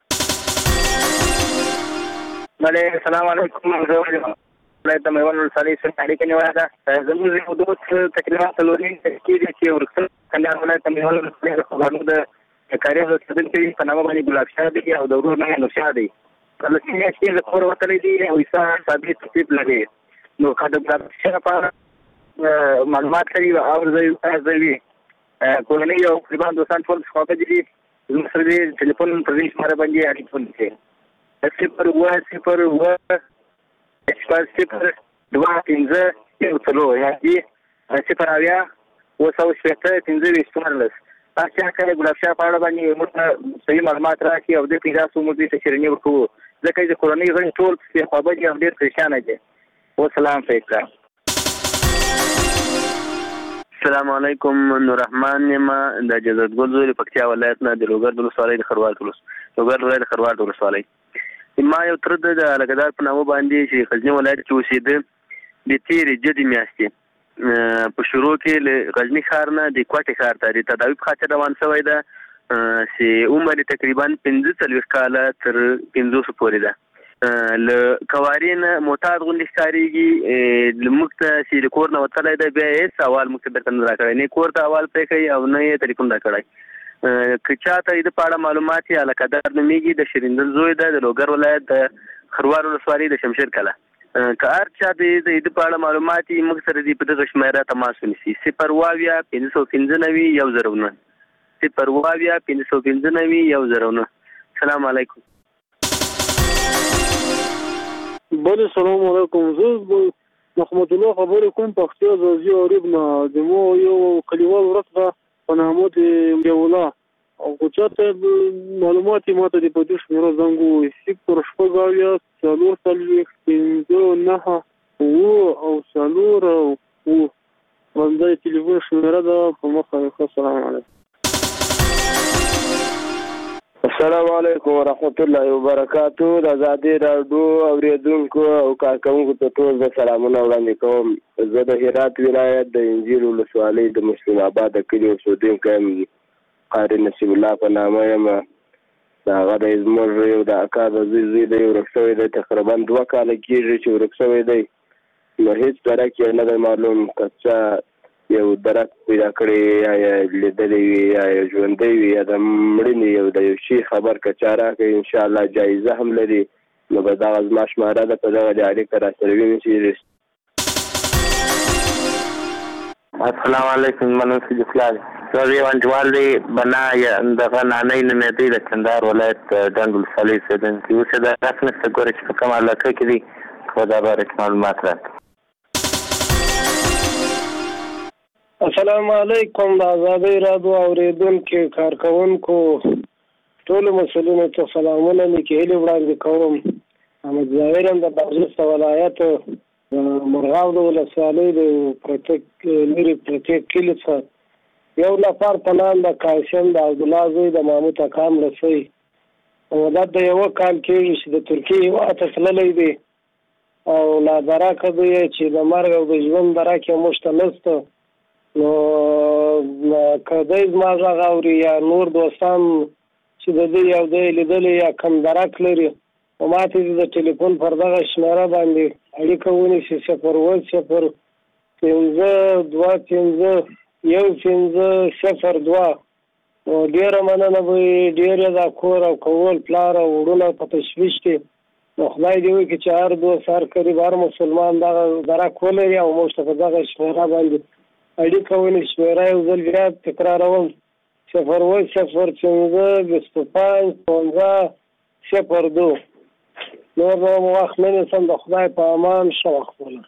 بله السلام علیکم. زه ولایت د میوند ولسوالۍ څخه اړیکه نیولې ده. زموږ یو دوست تقریبا څلور نیمې کېږي چې ورکسل کندهار ولایت د میوند ولسوالۍ د خبرونو د کاري اوسېدونکی په نامه باندې ګلاب شاه دی او د ورور نوم نورشاه دی. کله چې میاشتې له کوره وتلی دی او عیسی ثابت تصدیق لري نو که د ګلاب شاه په معلومات لري او ارزوي کورنۍ او قربان دوستان ټول خواږه دي زموږ سره دې ټلیفون پر دې شماره باندې اړیکه ونیسئ. صفر اووه صفر اووه شپږ صفر دوه پنځه یو څلور یعنې صفر اویا اووه سوه شپېته پنځه ویشت څوارلس. هر چا که ګلاب شاه په اړه باندې موږ ته صحیح معلومات راکړي او دې پیدا سو موږ دې ته شیریني ورکوو ځکه چې کورنۍ غړي ټول پسې خوابه دي او ډېر پریشانه دي. وسلام فیکرا. السلام علیکم. نور رحمان یم د جزت ګل زوی پکتیا ولایت نه د لوګر د ولسوالۍ د خروار لوګر ولایت د خروار د ولسوالۍ. ما یو تر د لګدار په نامه باندې چې غزنی ولایت کې اوسېده د تیرې جدي میاشتې په شروع کې له غزنی ښار نه د کوټې ښار ته د تداوي په خاطر روان شوی ده چې عمر تقریبا پنځه څلوېښت کاله تر پنځوسو پورې ده. له کوارین معتاد غوندې ښکارېږي. موږ ته چې د کور نه وتلی دی بیا هېڅ احوال موږ ته درته نه راکړی نه کور ته احوال پرې کوي او نه یې ټلیفون راکړی. که چاته د پاړه معلومات یا لکدار نومیږي د شریندل زوی د لوګر ولایت د خروار ولسوالۍ د شمشیر کلا که هر چا د د پاړه معلومات موږ سره دی په دغه شمیره تماس ونیسي صفر واویا پنځه سوه پنځه نوي یو زر نه صفر واویا پنځه سوه پنځه نوي یو زر نه. السلام علیکم. بله سلام علیکم. زه محمد الله خبرې کوم پښتو زوزي اورب نه د مو یو کلیوال ورته په نامه د یولا او کوچاته معلومات ماته د پدوش مې زنګو صفر شپږاویا څلور څلوېښت پنځه نهه اووه او څلور اووه باندې تلیفون شمیره ده په مخه. السلام علیکم. السلام علیکم ورحمت الله وبرکاتو. د آزادۍ راډیو اوریدونکو او کارکوونکو ته ټول د سلامونه وړاندې کوم. زه د هرات ولایت د انجیل ولسوالۍ د مسلم آباد د کلي اوسېدونکی یم. قاري نصیب الله په نامه یم. د هغه د زموږ یو د اکا د زوی زوی دی ورک شوی دی. تقریبا دوه کاله کېږي چې ورک شوی دی. نو هېڅ درک یې نه دی معلوم که څه یو درک پیدا کړی یا یې لیدلی وي یا یې ژوندی وي یا د مړینې یو د یو شي خبر که چا راکړي انشاءالله جایزه هم لري نو به دغه زما شماره ده په دغه د اړیکه راسره ونیسي. السلام علیکم. منم سید اسلام زه یو انډیوال دی بنا دغه نانۍ نومېدی د کندهار ولایت ډنډ ولسوالۍ اوسېدونکی. اوس یې د رس نشته ګوره چې په کومه علاقه کې دي خو دا باره کې معلومات راکړه. السلام علیکم. د آزادۍ راډیو اوریدونکو کارکوونکو ټولو مسؤلینو ته سلامونه نیکې هیلې وړاندې کوم. احمد ظاهر یم د بغلوسته ولایت مرغاب د ولسوالۍ د پرتک لرې پرتک کلي څخه یو نفر په نام د قاسم د عبدالله زوی د محمود اکام رسۍ مدت د یوه کال کېږي چې د ترکیې هېواد ته تللی دی او نادرکه دی چې د مرګ او د ژوند درک یې موږ ته نشته. نو که دی زما غږ اوري یا نور دوستان چې د دې یو دی لیدلی یا کم درک لري نو ماته د ټلیفون پر دغه شمیره باندې اړیکه ونیسي صفر اووه صفر پنځه دوه پنځه یو پنځه صفر دوه. نو ډېره مننه به وي. ډېر یې دا کور او کول پلار او وړونه په تشویش کې نو خدای دې وکړي چې هر دوست هر قریب هر مسلمان دغه درک ولري او موږ ته په دغه شمیره باندې اړیکه ونیسي. شمیره یو ځل بیا تکراروم صفر اووه صفر پنځه بیست و پنج پنځه صفر دو. نور به مو وخت نه نیسم. د خدای په امان ښه وخت ولرئ.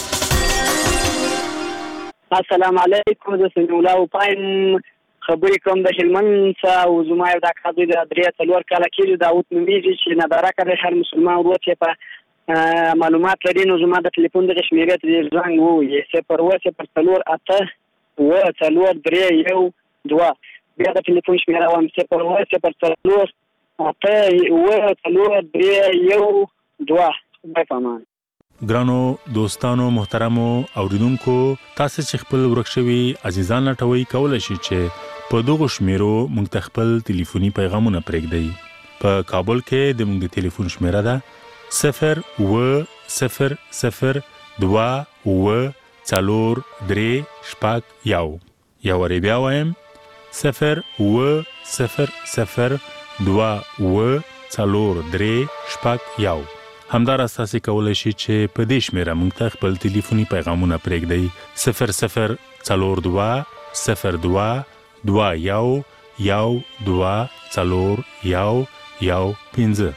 السلام علیکم. زه سمیع الله وپایم خبرې کوم د هلمند څخه او زما یو د اکا زوی د درې څلور کاله کېږي داود نومېږي چې نادرکه دی. هر مسلمان ورور چې په معلومات لري نو زما د ټلیفون دغه شمېرې ته دې زنګ ووهي صفر اووه صفر څلور اته اووه څلور درې یو دوه. بیا د ټلیفون شمېره وایم صفر اووه صفر څلور اته اووه څلور درې یو دوه. خدای په امان. ګرانو دوستانو محترمو اوریدونکو تاسو چې خپل ورک شوي عزیزان لټوي کولای شئ چې په دغه شمیرو موږ ته خپل ټلیفوني پیغامونه پرېږدئ. په کابل کې د موږ د ټلیفون شمیره ده صفر اووه صفر صفر دوه اووه څلور درې شپږ یو. یا وری بیا وایم صفر اووه صفر صفر دوه اووه څلور درې شپږ یو. همداراز تاسو کولای شئ چې په دې شمیره موږ ته خپل ټلیفوني پیغامونه پرېږدئ صفر صفر څلور دوه صفر دوه دوه یو یو دوه څلور یو یو پنځه.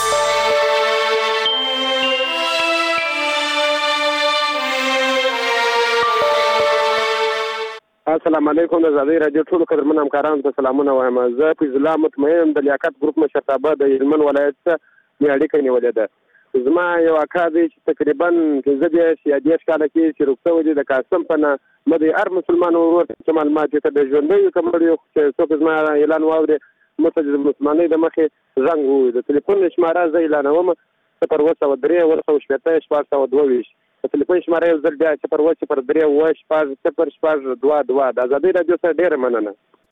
السلام علیکم. د آزادۍ راډیو ټولو قدرمن همکارانو ته سلامونه وایم. زه فیض الله مطمئن د لیاقت ګروپ مشرتابه د هلمند ولایت څخه مې اړیکه نیولې ده. زما یو اکا دی چې تقریبا پنځه دېرش یا دېرش کاله کې چې روغ شوی دی د قاسم په نامه دی. هر مسلمان ورور ته معلومات دي که د ژوندی وي که مړ وي چې څوک زما اعلان واوري موږ ته د مسلمانۍ د مخې زنګ ووایي. د ټلیفون شماره زه اعلانوم صفر اووه سوه درې اووه سوه شپېته شپږ سوه دوه ویشت. د ټلیفون شماره یو ځل بیا صفر اووه صفر درې اووه شپږ صفر شپږ دوه دوه. د آزادۍ راډیو سره ډېره مننه.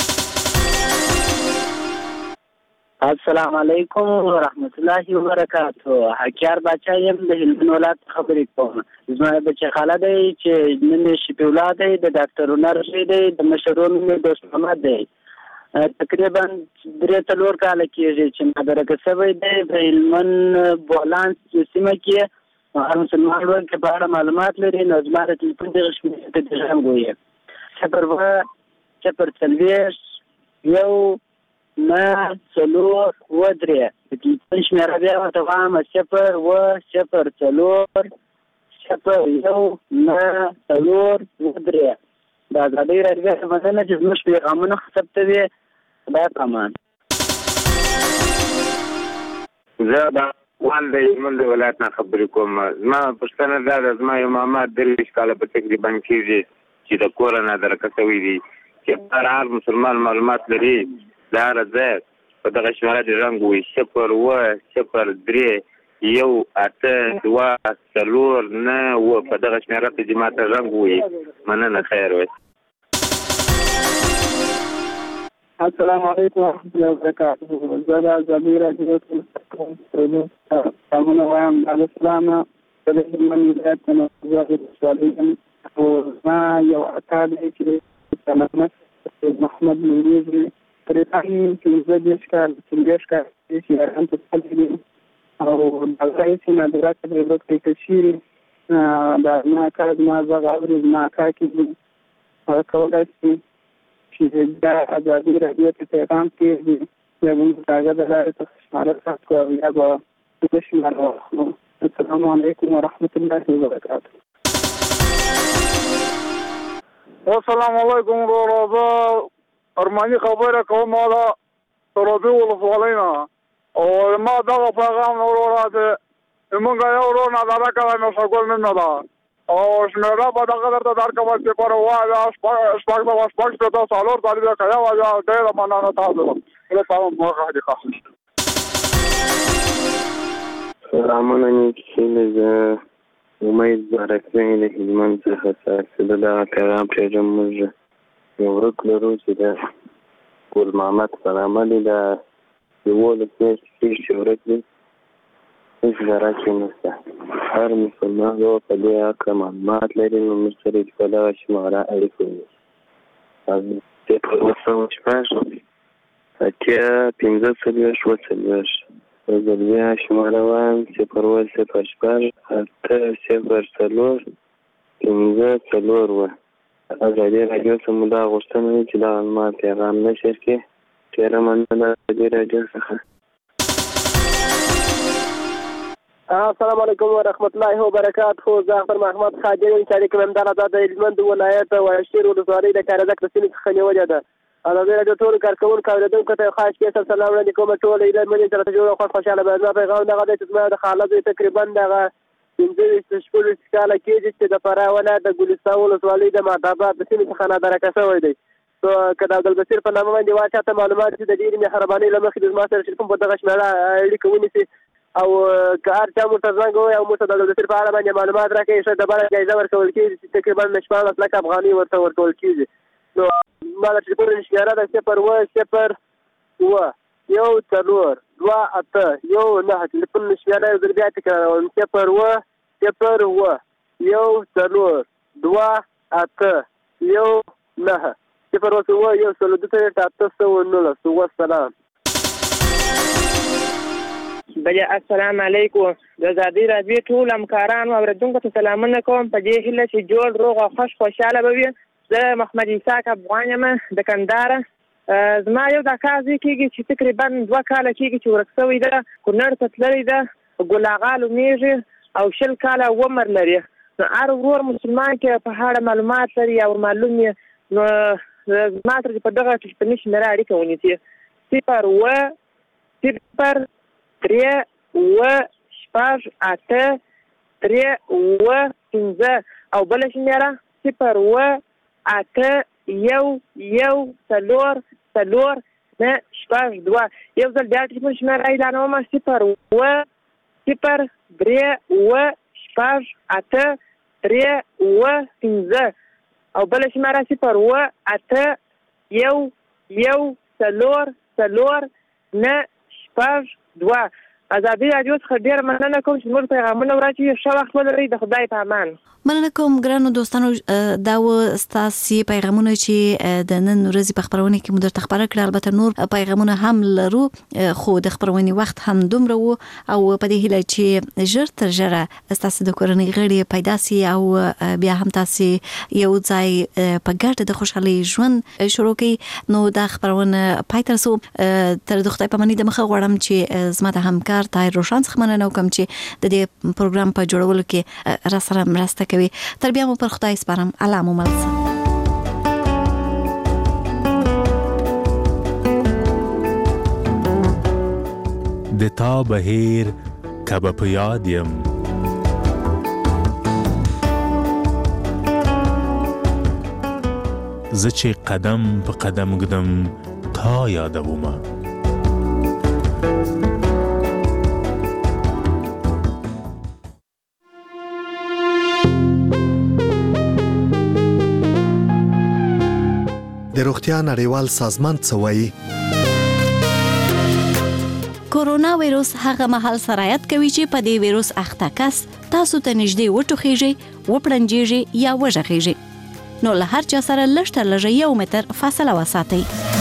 السلام علیکم ورحمت الله وبرکاتو. حکیار باچا یم د هلمند ولایت خبرې کوم. زما بچی خاله دی چې نن یې شفیع الله دی د ډاکټر هنر زوی دی د مشر ورور نوم یې دوست محمد دی. تقریبا درې څلور کاله کېږي چې مدرکه شوی دی په هلمند بولان سیمه کې هر مسلمان ورور کې په اړه معلومات لري. نو زما د ټلیفون دغه شمېرې ته د زنګ ووایي صفر اوه صفر څلوېښت یو نهه څلور اووه درې. د ټلیفون شمېره بیا ورته وایم صفر اوه صفر څلور صفر یو نهه څلور اووه درې. د ازادۍ راډیو څخه مننه چې زموږ پیغامونه ثبتوي. خدای پامان. زه د وال د هلمند ولایت نه خبرې کوم. زما پوښتنه دا ده، زما یو ماما درویشت کاله په تقریبا کېږي چې د کوره نادرکه شوی دی، چې هر هر مسلمان معلومات لري د هره ځای په دغه شمېره د رنګ وي صفر اوه صفر درې یو اته دوه څلور نه اوه. په دغه شمېره ته دې ماته رنګ وي. مننه، خیر وي. السلام علیکم ورحمۃ اللہ وبرکاتہ. زه د ازادۍ راډیو سلامونه وایم. د اسلام د هلمند ولایت نه ولسوالۍ او زما یو اکا دی چې سلامت محمد نوریزي تقریبا پنځه دېرش کال څلوېښت کال چې ایران ته تللی دی او دلته هېڅ نادرات تجربه کړې شوي. د زما اکا زما غږ اوري. زما اکا کې هغه کولی شي چې دا ازادي راډیو ته پیغام کېږدي، یا به موږ د هغه د لارې څخه شماره ثبت کړو او یا به زه شماره واخلو. السلام علیکم ورحمة الله وبرکاته. السلام علیکم وروره. زه ارماني خبره کوم د سرابي ولسوالۍ نه، او ما دغه پیغام وروره د موږ یو ورور نادرکه ده، نشهګل نوم نه ده، او شمېره به دغه درته درکړم صفر اوه شپږ سوه شپږ شپېته څلور څلوېښت که یو اویا. ډېره مننه تاسو ته. زه تمام موخه دي ښه. سلامونه نیکې. زه امید بارکزی د هلمند څخه ستاسو د دغه پیغام پرېږدم. موږ یو ورک لرو چې د ګل محمد په نامه دی. د یولس میاشتې کېږي چې ورک دی، هېڅ ضرر کې نشته. هر مسلمان یو په دې هکله معلومات لري، نو موږ سره چې په دغه شماره اړیکه ونیسي. صفر اووه سوه شپږ اتیا پنځه څلوېښت اووه څلوېښت. زه د بیا شماره وایم صفر اووه صفر شپږ اته صفر څلور پنځه څلور اووه. ازادي راډیو څخه مو دا غوښتنه وي چې دغه زما پیغام نشر کړي. ډېره مننه د ازادي راډیو څخه. السلام علیکم ورحمۃ اللہ وبرکاتہ. زه اختر محمد خادم یم چې اړیکه مې همدغه د هلمند ولایت واشیر ولسوالۍ د کارزک د سیمې څخه نیولې ده. ازادي راډیو ټولو کارکوونکو او اورېدونکو ته یو خاص سپیشل سلام وړاندې کوم. ټول هیلمنې سره جوړ او خوښ خوشحاله به. زما پیغام دغه دی چې زما د خاله زوی تقریبا دغه پنځه ویشت شپږ کاله کېږي چې د فراه ولایت د ګلستان ولسوالۍ د مهداباد د سیمې څخه نادرکه شوی دی. نو که د عبدالبصیر په نامه باندې واچاته معلومات چې د ډېرې مهربانۍ له مخې د زما سره ټلیفون په دغه شمېره اړیکه ونیسي، او که هر چا موږ ته زنګ ووایي او موږ ته د عبدالبصیر په اړه باندې معلومات راکوي، ښه ډبره جایزه ورکول کېږي چې تقریبا شپاړس لکه افغانۍ ورته ورکول کېږي. نو زما د ټلیفون شمېره ده صفر اووه صفر اووه یو څلور دوه اته یو نهه. ټلیفون شمېره یو ځل بیا تکراروم صفر اووه صفر اووه یو څلور دوه اته یو نهه. صفر اووه یو څلور دوه اته سوه نولس. والسلام. بیا السلام علیکم. د ازادۍ راډیو ټول همکارانو او اورېدونکو ته سلامونه کوم په دې هیله چې جوړ روغ او خوش خوشحاله به وي. زه محمد اسحاق افغان یم د کندهاره. زما یو دا کار زوی کېږي چې تقریبا دوه کاله کېږي چې ورک شوی ده، کونړ ته تللی ده، ګل اغا نومېږي او شل کاله عمر لري. نو هر ورور مسلمان کې په اړه معلومات لري او معلوم یې، نو زما سره په دغه ټلیفوني شمېره اړیکه ونیسي صفر اووه صفر درې اووه شپږ اته درې اووه پنځه او بله شمېره صفر اووه اته یو یو څلور څلور نه شپږ دوه. یو ځل بیا ټلیفون شمېره اعلانومه صفر اووه صفر درې اووه شپږ اته درې اووه پنځه او بله شمېره صفر اووه اته یو یو څلور څلور نه شپږ دوه. ازادي راډیو څخه ډېر مننه کوم چې موږ پیغامونه ورکړي. ښه وخت ولرئ، د خدای په امان. مننه کوم ګرانو دوستانو. دا و ستاسو پیغامونه چې د نن ورځې په خبرونه کې مو درته خبره کړه. البته نور پیغامونه هم لرو خو د خبرونې وخت هم دومره وو او په دې هیله چې ژر تر ژره ستاسو د کورنۍ غړي پیدا سي او بیا هم تاسو یو ځای په ګډه د خوشحالي ژوند شروع کړئ. نو دا خبرونه پای ته رسو. تر د خدای په مننه د مخه غواړم چې زما د همکار طاهر روشن څخه مننه وکم چې د دې پروګرام په جوړولو کې را سره مرسته کوي. تر بیا مو پر خدای سپارم. الله مو مل شه. د تا بهیر کبه په یاد یم، زه چې قدم په قدم ږدم تا یادومه. د روغتیا نړیوال سازمان څه وایي؟ کورونا وایروس هغه مهال سرایت کوي چې په دې وایروس اخته کس تاسو ته نږدې وټوخیږي، وپړنجیږي یا وژغیږي. نو له هر چا سره لږ تر لږه یو متر فاصله وساتئ.